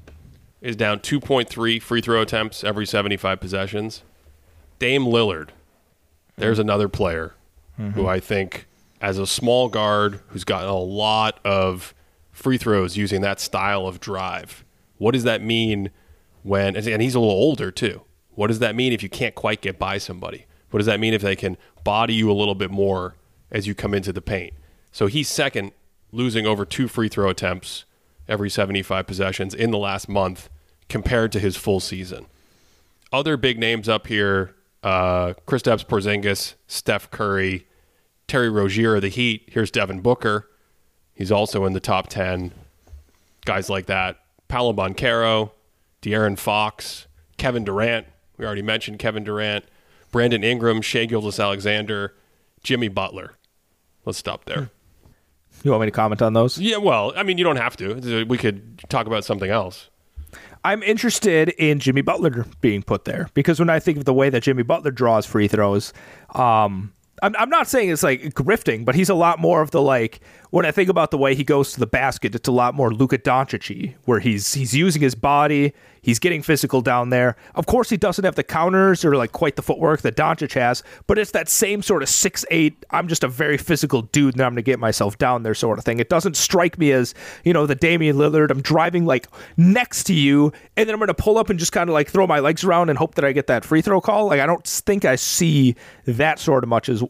is down 2.3 free throw attempts every 75 possessions. Dame Lillard, there's another player who I think, as a small guard who's gotten a lot of free throws using that style of drive, what does that mean when, and he's a little older too, what does that mean if you can't quite get by somebody? What does that mean if they can body you a little bit more as you come into the paint? So he's second, losing over 2 free throw attempts every 75 possessions in the last month compared to his full season. Other big names up here, Kristaps Porzingis, Steph Curry, Terry Rozier of the Heat. Here's Devin Booker. He's also in the top 10. Guys like that. Paolo Banchero, De'Aaron Fox, Kevin Durant. We already mentioned Kevin Durant. Brandon Ingram, Shai Gilgeous-Alexander, Jimmy Butler. Let's stop there. You want me to comment on those? Yeah, well, I mean, you don't have to. We could talk about something else. I'm interested in Jimmy Butler being put there because when I think of the way that Jimmy Butler draws free throws, I'm not saying it's like grifting, but he's a lot more of the, like, when I think about the way he goes to the basket, it's a lot more Luka Doncic-y, where he's using his body, he's getting physical down there. Of course, he doesn't have the counters or like quite the footwork that Doncic has, but it's that same sort of 6'8", I'm just a very physical dude and I'm going to get myself down there sort of thing. It doesn't strike me as, the Damian Lillard, I'm driving like next to you and then I'm going to pull up and just kind of like throw my legs around and hope that I get that free throw call. Like, I don't think I see that sort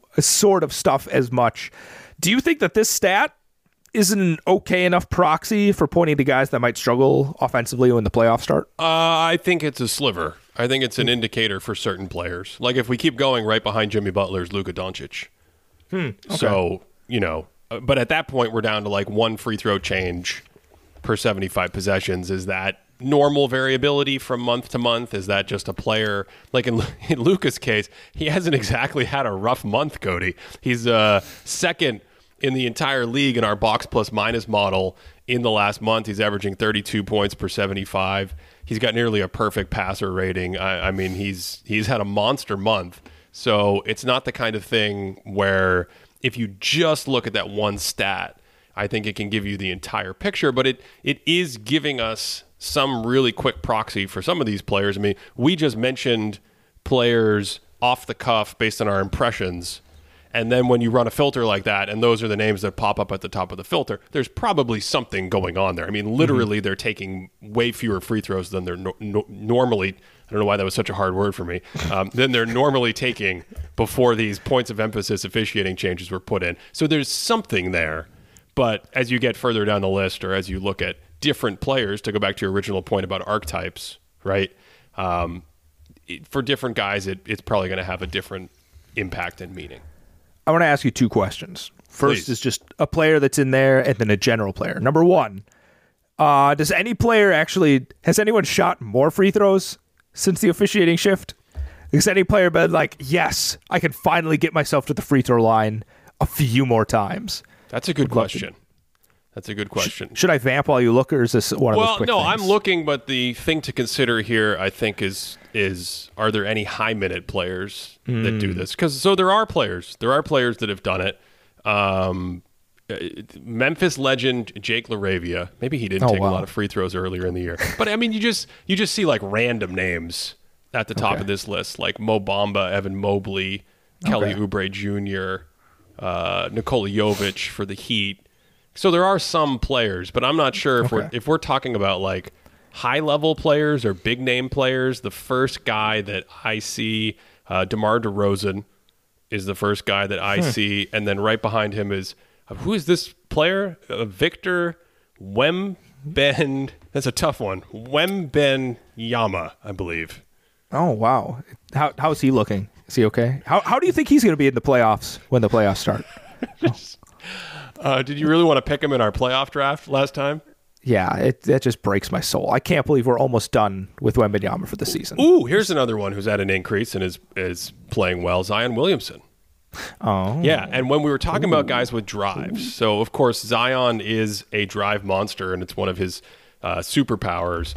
of stuff as much. Do you think that this stat is an okay enough proxy for pointing to guys that might struggle offensively when the playoffs start? I think it's a sliver. I think it's an indicator for certain players. Like, if we keep going, right behind Jimmy Butler's Luka Doncic. Okay. So, but at that point, we're down to like 1 free throw change per 75 possessions. Is that normal variability from month to month? Is that just a player? Like in Luka's case, he hasn't exactly had a rough month, Cody. He's second in the entire league in our box plus minus model in the last month. He's averaging 32 points per 75. He's got nearly a perfect passer rating. I mean, he's had a monster month. So it's not the kind of thing where if you just look at that one stat, I think it can give you the entire picture. But it is giving us some really quick proxy for some of these players. I mean, we just mentioned players off the cuff based on our impressions. And then when you run a filter like that, and those are the names that pop up at the top of the filter, there's probably something going on there. I mean, literally, they're taking way fewer free throws than they're normally. I don't know why that was such a hard word for me. Than they're normally taking before these points of emphasis officiating changes were put in. So there's something there. But as you get further down the list, or as you look at different players, to go back to your original point about archetypes, right? For different guys, it's probably going to have a different impact and meaning. I want to ask you two questions. First is just a player that's in there, and then a general player. Number one, has anyone shot more free throws since the officiating shift? Has any player been like, yes, I can finally get myself to the free throw line a few more times? That's a good question. That's a good question. Should I vamp while you look, or is this one of those quick things? I'm looking, but the thing to consider here, I think, is are there any high-minute players that do this? Because there are players. There are players that have done it. Memphis legend Jake LaRavia. Maybe he didn't take a lot of free throws earlier in the year. But, I mean, you just see, like, random names at the top of this list, like Mo Bamba, Evan Mobley, Kelly Oubre Jr., Nikola Jovic for the Heat. So there are some players, but I'm not sure if we're talking about like high level players or big name players. The first guy that I see, DeMar DeRozan, is the first guy that I see, and then right behind him is who is this player? Victor Wembanyama. That's a tough one. Wembanyama, I believe. Oh wow! How is he looking? Is he okay? How do you think he's going to be in the playoffs when the playoffs start? Did you really want to pick him in our playoff draft last time? Yeah, that just breaks my soul. I can't believe we're almost done with Wembanyama for the season. Ooh, here's another one who's at an increase and is playing well, Zion Williamson. Oh. Yeah, and when we were talking about guys with drives, so of course Zion is a drive monster, and it's one of his superpowers.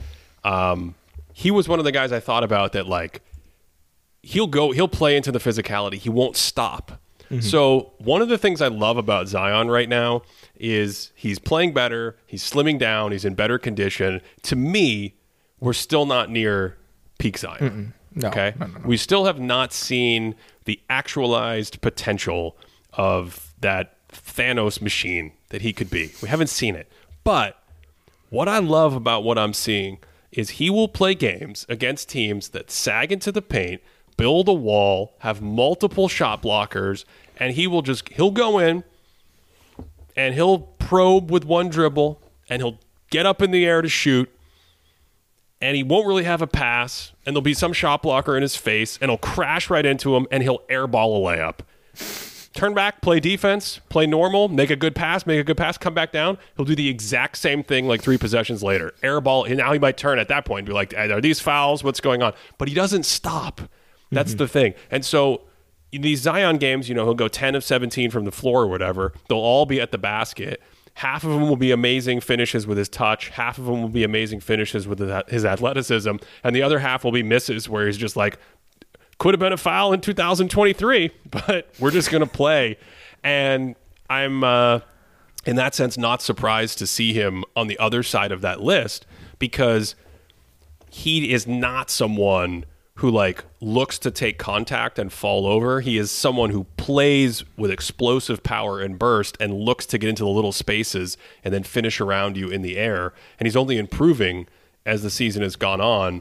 He was one of the guys I thought about that, like, he'll play into the physicality. He won't stop. So one of the things I love about Zion right now is he's playing better, he's slimming down, he's in better condition. To me, we're still not near peak Zion. No, okay? No. We still have not seen the actualized potential of that Thanos machine that he could be. We haven't seen it. But what I love about what I'm seeing is he will play games against teams that sag into the paint, build a wall, have multiple shot blockers, and he'll go in and he'll probe with one dribble and he'll get up in the air to shoot, and he won't really have a pass, and there'll be some shot blocker in his face, and he'll crash right into him, and he'll airball a layup. Turn back, play defense, play normal, make a good pass, come back down. He'll do the exact same thing like 3 possessions later. Airball, and now he might turn at that point and be like, are these fouls? What's going on? But he doesn't stop. That's the thing. And so in these Zion games, he'll go 10 of 17 from the floor or whatever. They'll all be at the basket. Half of them will be amazing finishes with his touch. Half of them will be amazing finishes with his athleticism. And the other half will be misses where he's just like, could have been a foul in 2023, but we're just going to play. And I'm, in that sense, not surprised to see him on the other side of that list, because he is not someone who like looks to take contact and fall over. He is someone who plays with explosive power and burst and looks to get into the little spaces and then finish around you in the air. And he's only improving as the season has gone on.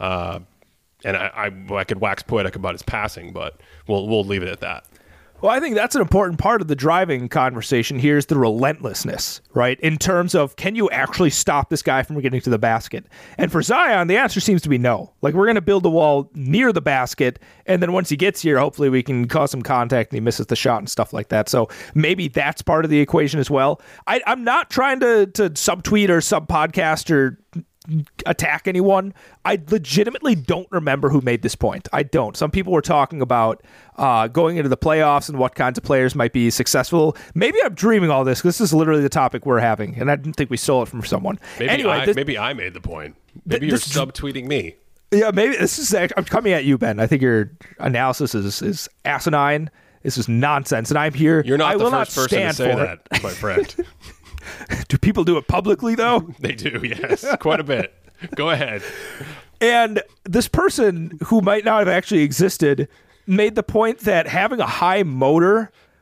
And I could wax poetic about his passing, but we'll leave it at that. Well, I think that's an important part of the driving conversation here is the relentlessness, right? In terms of, can you actually stop this guy from getting to the basket? And for Zion, the answer seems to be no. Like, we're going to build a wall near the basket, and then once he gets here, hopefully we can cause some contact and he misses the shot and stuff like that. So maybe that's part of the equation as well. I'm not trying to subtweet or sub-podcast or attack anyone. I legitimately don't remember who made this point. I don't. Some people were talking about going into the playoffs and what kinds of players might be successful. Maybe I'm dreaming all this, because this is literally the topic we're having, and I didn't think we stole it from someone. Maybe I made the point. Maybe you're subtweeting me. Yeah, maybe this is. I'm coming at you, Ben. I think your analysis is asinine. This is nonsense, and I'm here. You're not I the will first not person to stand say for that, my friend. Do people do it publicly, though? They do, yes. Quite a bit. Go ahead. And this person, who might not have actually existed, made the point that having a high motor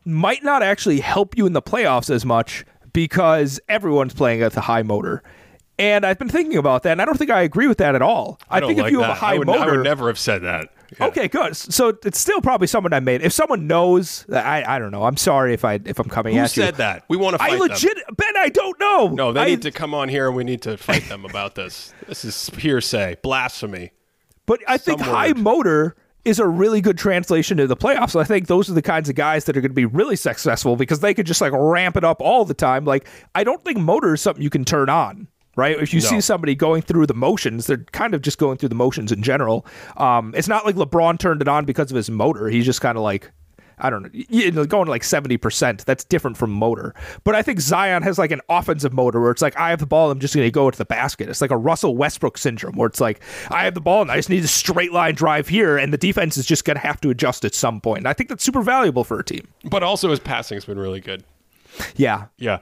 might not actually help you in the playoffs as much because everyone's playing at the high motor. And I've been thinking about that, and I don't think I agree with that at all. I think if like you that. have a high motor, I would never have said that. Yeah. Okay, good. So it's still probably someone I made. If someone knows, I don't know. I'm sorry if I'm coming Who at you. said that? We want to fight them. Ben, I don't know. No, they need to come on here and we need to fight them about this. This is hearsay, blasphemy. But I think high motor is a really good translation to the playoffs. So I think those are the kinds of guys that are going to be really successful because they could just like ramp it up all the time. Like, I don't think motor is something you can turn on. Right? If you see somebody going through the motions, they're kind of just going through the motions in general. It's not like LeBron turned it on because of his motor. He's just kind of like, I don't know, going to like 70%. That's different from motor. But I think Zion has like an offensive motor where it's like, I have the ball, I'm just going to go to the basket. It's like a Russell Westbrook syndrome where it's like, I have the ball and I just need a straight line drive here, and the defense is just going to have to adjust at some point. And I think that's super valuable for a team. But also his passing's been really good. Yeah. Yeah.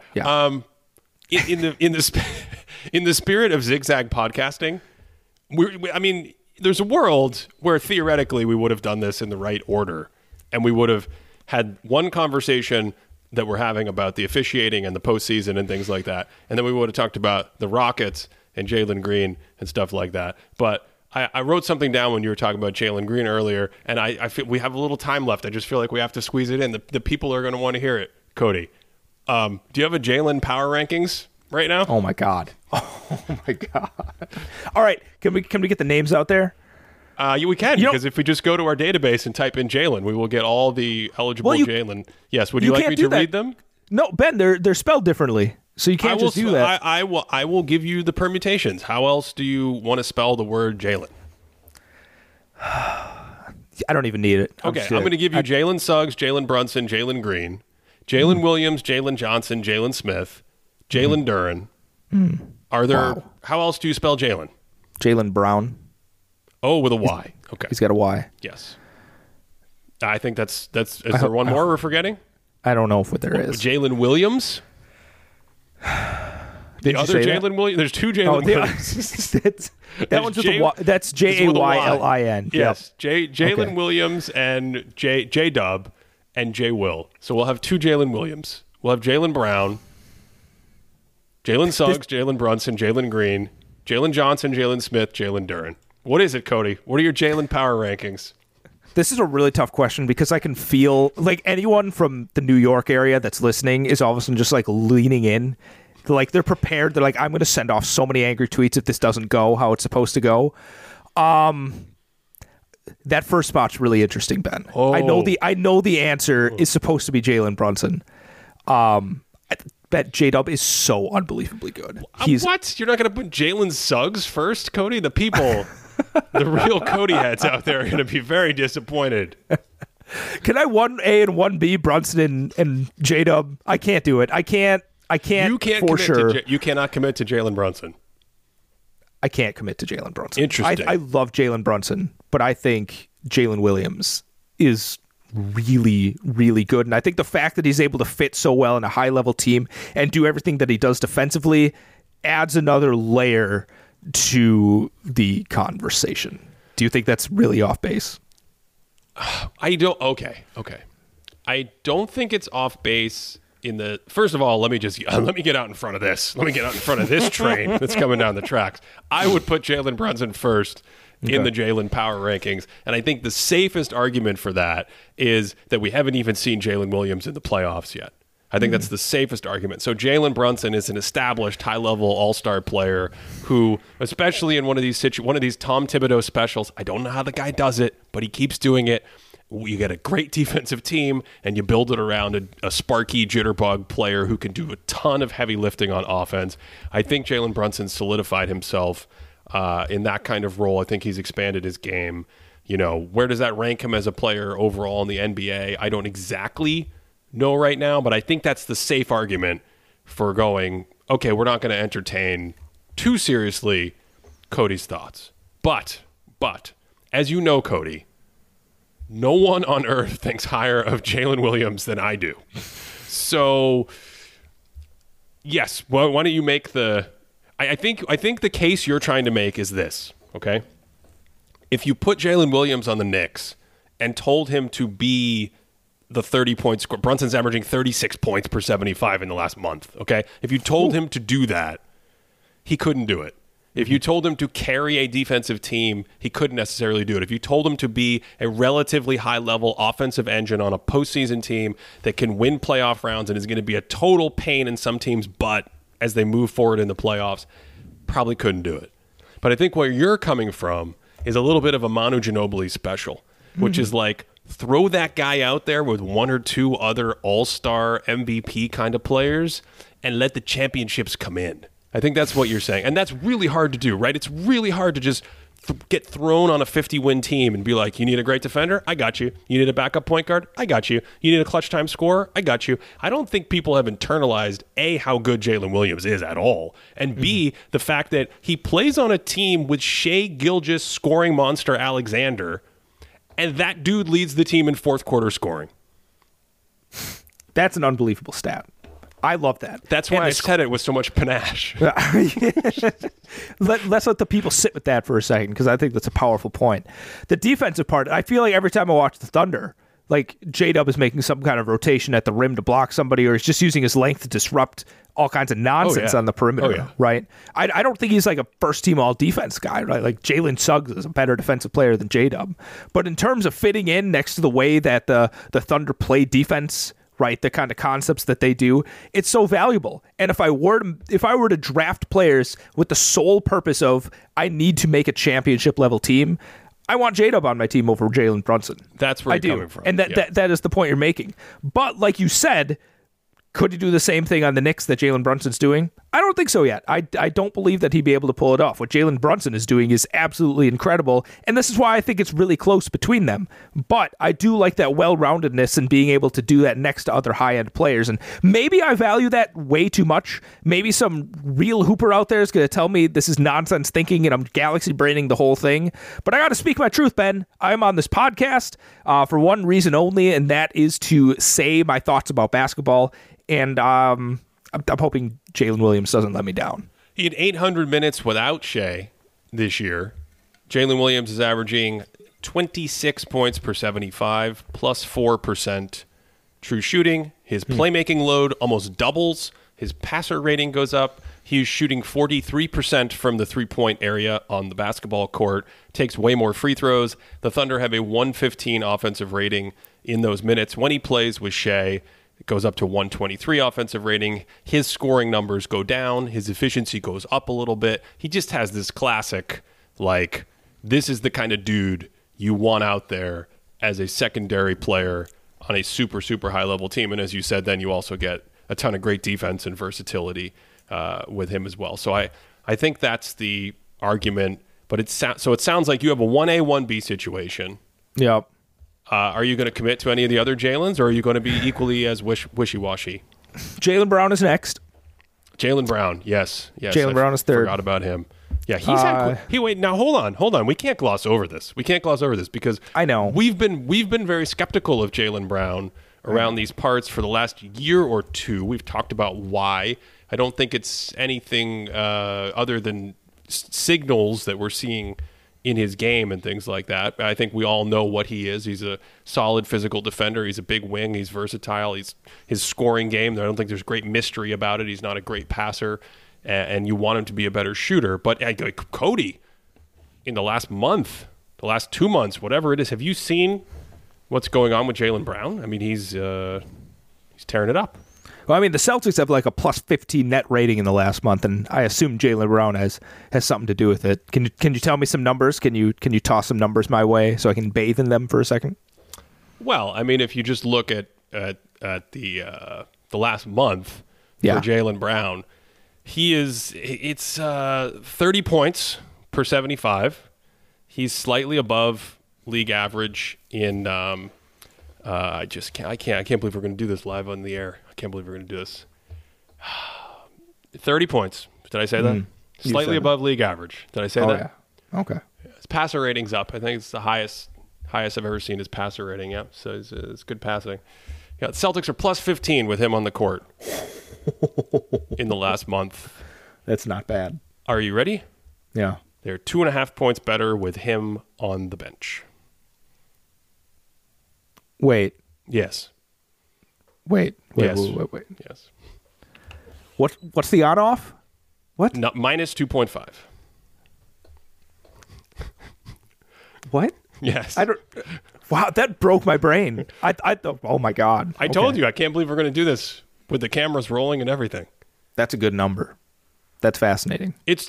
In the spirit of zigzag podcasting, I mean, there's a world where theoretically we would have done this in the right order, and we would have had one conversation that we're having about the officiating and the postseason and things like that, and then we would have talked about the Rockets and Jalen Green and stuff like that. But I wrote something down when you were talking about Jalen Green earlier, and I feel we have a little time left. I just feel like we have to squeeze it in. The people are going to want to hear it. Cody, do you have a Jalen power rankings right now? Oh my God. Oh my God. All right. Can we get the names out there? Yeah, we can, because if we just go to our database and type in Jalen, we will get all the eligible Jalen. Yes. Would you like me to read them? No, Ben, they're spelled differently. So you can't just do that. I will give you the permutations. How else do you want to spell the word Jalen? I don't even need it. Okay. I'm going to give you Jalen Suggs, Jalen Brunson, Jalen Green, Jalen Williams, Jalen Johnson, Jalen Smith, Jalen Duren. Are there? Wow. How else do you spell Jalen? Jalen Brown. Oh, with a Y. Okay. He's got a Y. Yes. I think that's. Is there one more we're forgetting? I don't know if there is. Jalen Williams. The other Jalen Williams. There's two Jalen Williams. that one's with a Y. That's Jaylin. Yes. Jalen Williams and J Dub and J Will. So we'll have two Jalen Williams. We'll have Jalen Brown, Jalen Suggs, Jalen Brunson, Jalen Green, Jalen Johnson, Jalen Smith, Jalen Duren. What is it, Cody? What are your Jalen power rankings? This is a really tough question because I can feel like anyone from the New York area that's listening is all of a sudden just like leaning in. Like they're prepared. They're like, I'm going to send off so many angry tweets if this doesn't go how it's supposed to go. That first spot's really interesting, Ben. Oh. I know the answer is supposed to be Jalen Brunson. That J-Dub is so unbelievably good. What? You're not going to put Jalen Suggs first, Cody? The people, the real Cody heads out there are going to be very disappointed. Can I 1A and 1B Brunson and J-Dub? I can't do it. I can't for sure. You cannot commit to Jalen Brunson. I can't commit to Jalen Brunson. Interesting. I love Jalen Brunson, but I think Jalen Williams is really, really good. And I think the fact that he's able to fit so well in a high-level team and do everything that he does defensively adds another layer to the conversation. Do you think that's really off base? I don't. Okay. I don't think it's off base in the. First of all, let me get out in front of this. Let me get out in front of this train that's coming down the tracks. I would put Jalen Brunson first in the Jalen power rankings. And I think the safest argument for that is that we haven't even seen Jalen Williams in the playoffs yet. I think that's the safest argument. So Jalen Brunson is an established high-level all-star player who, especially in one of these Tom Thibodeau specials, I don't know how the guy does it, but he keeps doing it. You get a great defensive team, and you build it around a sparky jitterbug player who can do a ton of heavy lifting on offense. I think Jalen Brunson solidified himself in that kind of role. I think he's expanded his game. You know, where does that rank him as a player overall in the NBA? I don't exactly know right now, but I think that's the safe argument for going, okay, we're not going to entertain too seriously Cody's thoughts. But, as you know, Cody, no one on earth thinks higher of Jalen Williams than I do. So, yes, well, why don't you make the... I think the case you're trying to make is this, okay? If you put Jalen Williams on the Knicks and told him to be the 30-point score. Brunson's averaging 36 points per 75 in the last month, okay? If you told him to do that, he couldn't do it. If you told him to carry a defensive team, he couldn't necessarily do it. If you told him to be a relatively high-level offensive engine on a postseason team that can win playoff rounds and is going to be a total pain in some teams' butt as they move forward in the playoffs, probably couldn't do it. But I think where you're coming from is a little bit of a Manu Ginobili special, which is like throw that guy out there with one or two other all-star MVP kind of players and let the championships come in. I think that's what you're saying. And that's really hard to do, right? It's really hard to just get thrown on a 50-win team and be like, you need a great defender? I got you. You need a backup point guard? I got you. You need a clutch time scorer? I got you. I don't think people have internalized, A, how good Jalen Williams is at all, and B, the fact that he plays on a team with Shai Gilgeous scoring monster Alexander, and that dude leads the team in fourth quarter scoring. That's an unbelievable stat. I love that. That's why I said it with so much panache. Let's let the people sit with that for a second, because I think that's a powerful point. The defensive part, I feel like every time I watch the Thunder, like J-Dub is making some kind of rotation at the rim to block somebody, or he's just using his length to disrupt all kinds of nonsense on the perimeter, right? I don't think he's like a first-team all-defense guy, right? Like Jalen Suggs is a better defensive player than J-Dub. But in terms of fitting in next to the way that the Thunder play defense, right, the kind of concepts that they do, it's so valuable. And if I were to draft players with the sole purpose of I need to make a championship level team, I want J-Dub on my team over Jalen Brunson. That's where you're coming from. And that is the point you're making. But like you said, could he do the same thing on the Knicks that Jalen Brunson's doing? I don't think so yet. I don't believe that he'd be able to pull it off. What Jalen Brunson is doing is absolutely incredible, and this is why I think it's really close between them. But I do like that well-roundedness and being able to do that next to other high-end players, and maybe I value that way too much. Maybe some real hooper out there is going to tell me this is nonsense thinking and I'm galaxy braining the whole thing. But I got to speak my truth, Ben. I'm on this podcast for one reason only, and that is to say my thoughts about basketball. And I'm hoping Jalen Williams doesn't let me down. He had 800 minutes without Shai this year. Jalen Williams is averaging 26 points per 75, plus 4% true shooting. His playmaking load almost doubles. His passer rating goes up. He's shooting 43% from the three-point area on the basketball court. Takes way more free throws. The Thunder have a 115 offensive rating in those minutes. When he plays with Shai, it goes up to 123 offensive rating. His scoring numbers go down. His efficiency goes up a little bit. He just has this classic, like, this is the kind of dude you want out there as a secondary player on a super, super high-level team. And as you said, then you also get a ton of great defense and versatility with him as well. So I think that's the argument. But it sounds like you have a 1A, 1B situation. Yep. Are you going to commit to any of the other Jalens, or are you going to be equally as wishy-washy? Jaylen Brown is next. Jaylen Brown, yes. Jaylen Brown is third. Forgot about him. Yeah, wait. Now hold on. We can't gloss over this. Because I know we've been very skeptical of Jaylen Brown around these parts for the last year or two. We've talked about why. I don't think it's anything other than signals that we're seeing in his game and things like that. I think we all know what he is. He's a solid physical defender. He's a big wing. He's versatile. His scoring game, I don't think there's great mystery about it. He's not a great passer, and you want him to be a better shooter. But Cody, in the last month, the last 2 months, whatever it is, have you seen what's going on with Jaylen Brown? I mean, he's tearing it up. Well, I mean, the Celtics have like a plus 15 net rating in the last month, and I assume Jaylen Brown has something to do with it. Can you tell me some numbers? Can you toss some numbers my way so I can bathe in them for a second? Well, I mean, if you just look at the last month for Jaylen Brown, it's 30 points per 75. He's slightly above league average in. I can't believe we're going to do this live on the air. I can't believe we're going to do this. 30 points. Did I say that? Slightly above league average. Did I say that? Yeah. Okay. His passer rating's up. I think it's the highest I've ever seen his passer rating. Yeah, so it's good passing. Yeah, the Celtics are plus 15 with him on the court in the last month. That's not bad. Are you ready? Yeah. They're 2.5 points better with him on the bench. Wait. Yes. Wait. Yes. Wait. Yes. What's the on-off? What? No, minus 2.5. What? Yes. I don't. Wow, that broke my brain. I thought. Oh my God. I told you, I can't believe we're going to do this with the cameras rolling and everything. That's a good number. That's fascinating. It's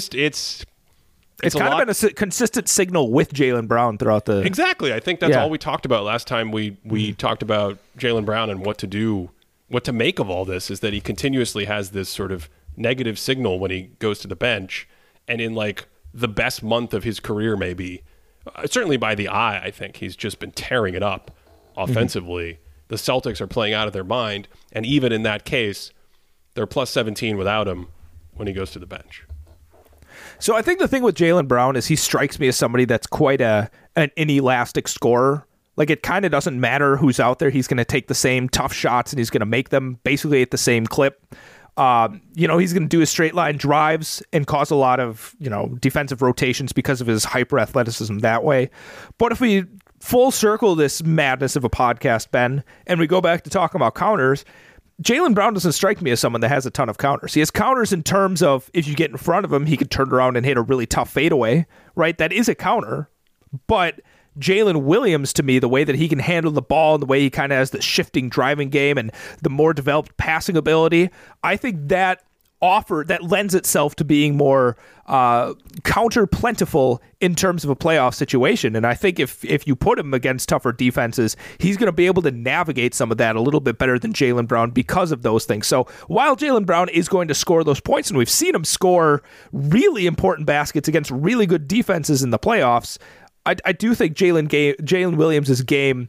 kind of been a consistent signal with Jaylen Brown throughout the. Exactly. I think that's all we talked about last time we talked about Jaylen Brown and what to do, what to make of all this, is that he continuously has this sort of negative signal when he goes to the bench, and in like the best month of his career, maybe, certainly by the eye, I think he's just been tearing it up offensively. The Celtics are playing out of their mind, and even in that case, they're plus 17 without him when he goes to the bench. So I think the thing with Jaylen Brown is he strikes me as somebody that's quite an inelastic scorer. Like, it kind of doesn't matter who's out there. He's going to take the same tough shots, and he's going to make them basically at the same clip. He's going to do his straight line drives and cause a lot of, defensive rotations because of his hyper athleticism that way. But if we full circle this madness of a podcast, Ben, and we go back to talking about counters, Jaylen Brown doesn't strike me as someone that has a ton of counters. He has counters in terms of if you get in front of him, he can turn around and hit a really tough fadeaway, right? That is a counter. But Jalen Williams, to me, the way that he can handle the ball and the way he kind of has the shifting driving game and the more developed passing ability, I think that lends itself to being more counter plentiful in terms of a playoff situation. And I think if you put him against tougher defenses, he's going to be able to navigate some of that a little bit better than Jaylen Brown because of those things. So while Jaylen Brown is going to score those points, and we've seen him score really important baskets against really good defenses in the playoffs, I do think Jalen Williams' game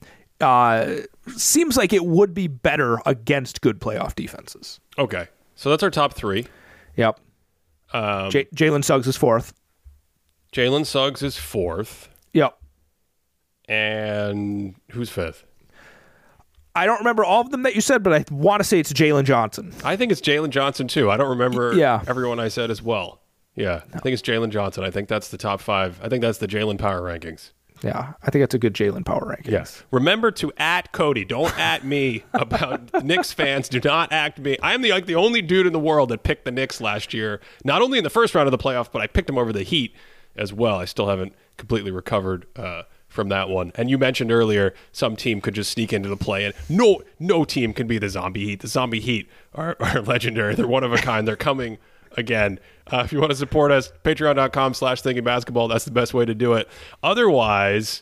seems like it would be better against good playoff defenses. Okay. So that's our top three. Yep. Jalen Suggs is fourth. Jalen Suggs is fourth. Yep. And who's fifth? I don't remember all of them that you said, but I want to say it's Jalen Johnson. I think it's Jalen Johnson, too. I don't remember everyone I said as well. Yeah, I think it's Jalen Johnson. I think that's the top five. I think that's the Jalen Power Rankings. Yeah, I think that's a good Jalen Power ranking. Yes. Remember to @ Cody. Don't @ me about Knicks fans. Do not @ me. I am the only dude in the world that picked the Knicks last year. Not only in the first round of the playoff, but I picked them over the Heat as well. I still haven't completely recovered from that one. And you mentioned earlier some team could just sneak into the play, and no team can be the Zombie Heat. The Zombie Heat are legendary. They're one of a kind. They're coming again. If you want to support us, patreon.com/thinkingbasketball. That's the best way to do it. Otherwise,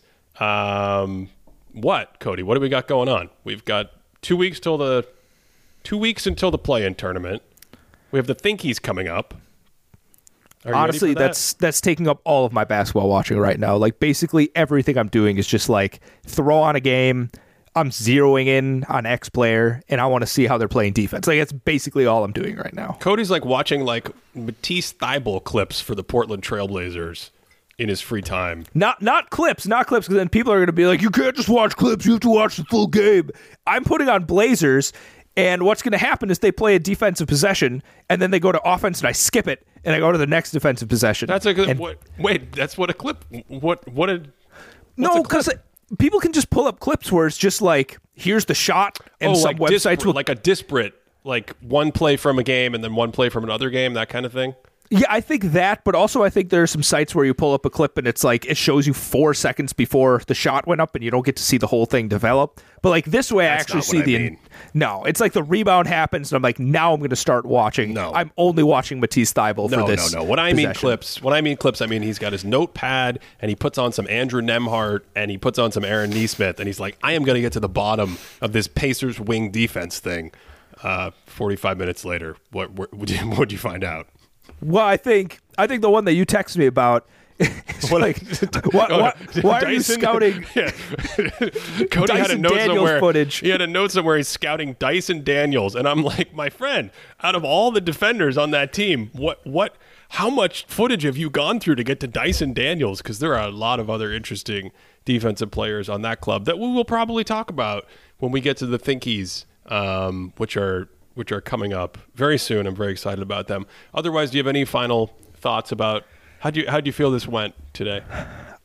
what, Cody? What do we got going on? We've got 2 weeks until the play-in tournament. We have the Thinkies coming up. Honestly, that's taking up all of my basketball watching right now. Like, basically everything I'm doing is just like throw on a game. I'm zeroing in on X player, and I want to see how they're playing defense. Like, that's basically all I'm doing right now. Cody's like watching like Matisse Thybulle clips for the Portland Trailblazers in his free time. Not clips, because then people are going to be like, you can't just watch clips, you have to watch the full game. I'm putting on Blazers, and what's going to happen is they play a defensive possession, and then they go to offense, and I skip it, and I go to the next defensive possession. That's a good. That's what a clip. No, because people can just pull up clips where it's just like, here's the shot, and some like websites will like a disparate, like one play from a game and then one play from another game, that kind of thing. Yeah, I think that, but also I think there are some sites where you pull up a clip and it's like it shows you 4 seconds before the shot went up and you don't get to see the whole thing develop. But like this way, I actually see No, it's like the rebound happens and I'm like, now I'm going to start watching. No, I'm only watching Matisse Thybulle for this. No. When I mean clips, I mean he's got his notepad and he puts on some Andrew Nembhard and he puts on some Aaron Nesmith and he's like, I am going to get to the bottom of this Pacers wing defense thing. 45 minutes later, what'd you find out? Well, I think the one that you texted me about is like, why are you scouting? Yeah. Cody Dyson had a note Daniels somewhere. Footage. He had a note somewhere. He's scouting Dyson Daniels, and I'm like, my friend, out of all the defenders on that team, how much footage have you gone through to get to Dyson Daniels? Because there are a lot of other interesting defensive players on that club that we will probably talk about when we get to the Thinkies, which are coming up very soon. I'm very excited about them. Otherwise, do you have any final thoughts about how do you feel this went today?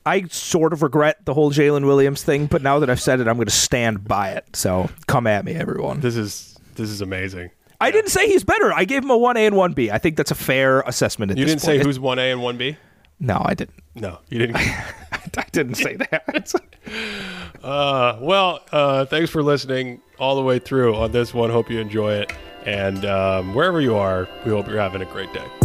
I sort of regret the whole Jalen Williams thing, but now that I've said it, I'm going to stand by it. So come at me, everyone. This is amazing. I didn't say he's better. I gave him a 1A and 1B. I think that's a fair assessment at this point. You didn't say who's 1A and 1B? No, I didn't. No, you didn't. I didn't say that. Thanks for listening all the way through on this one. Hope you enjoy it. And wherever you are, we hope you're having a great day.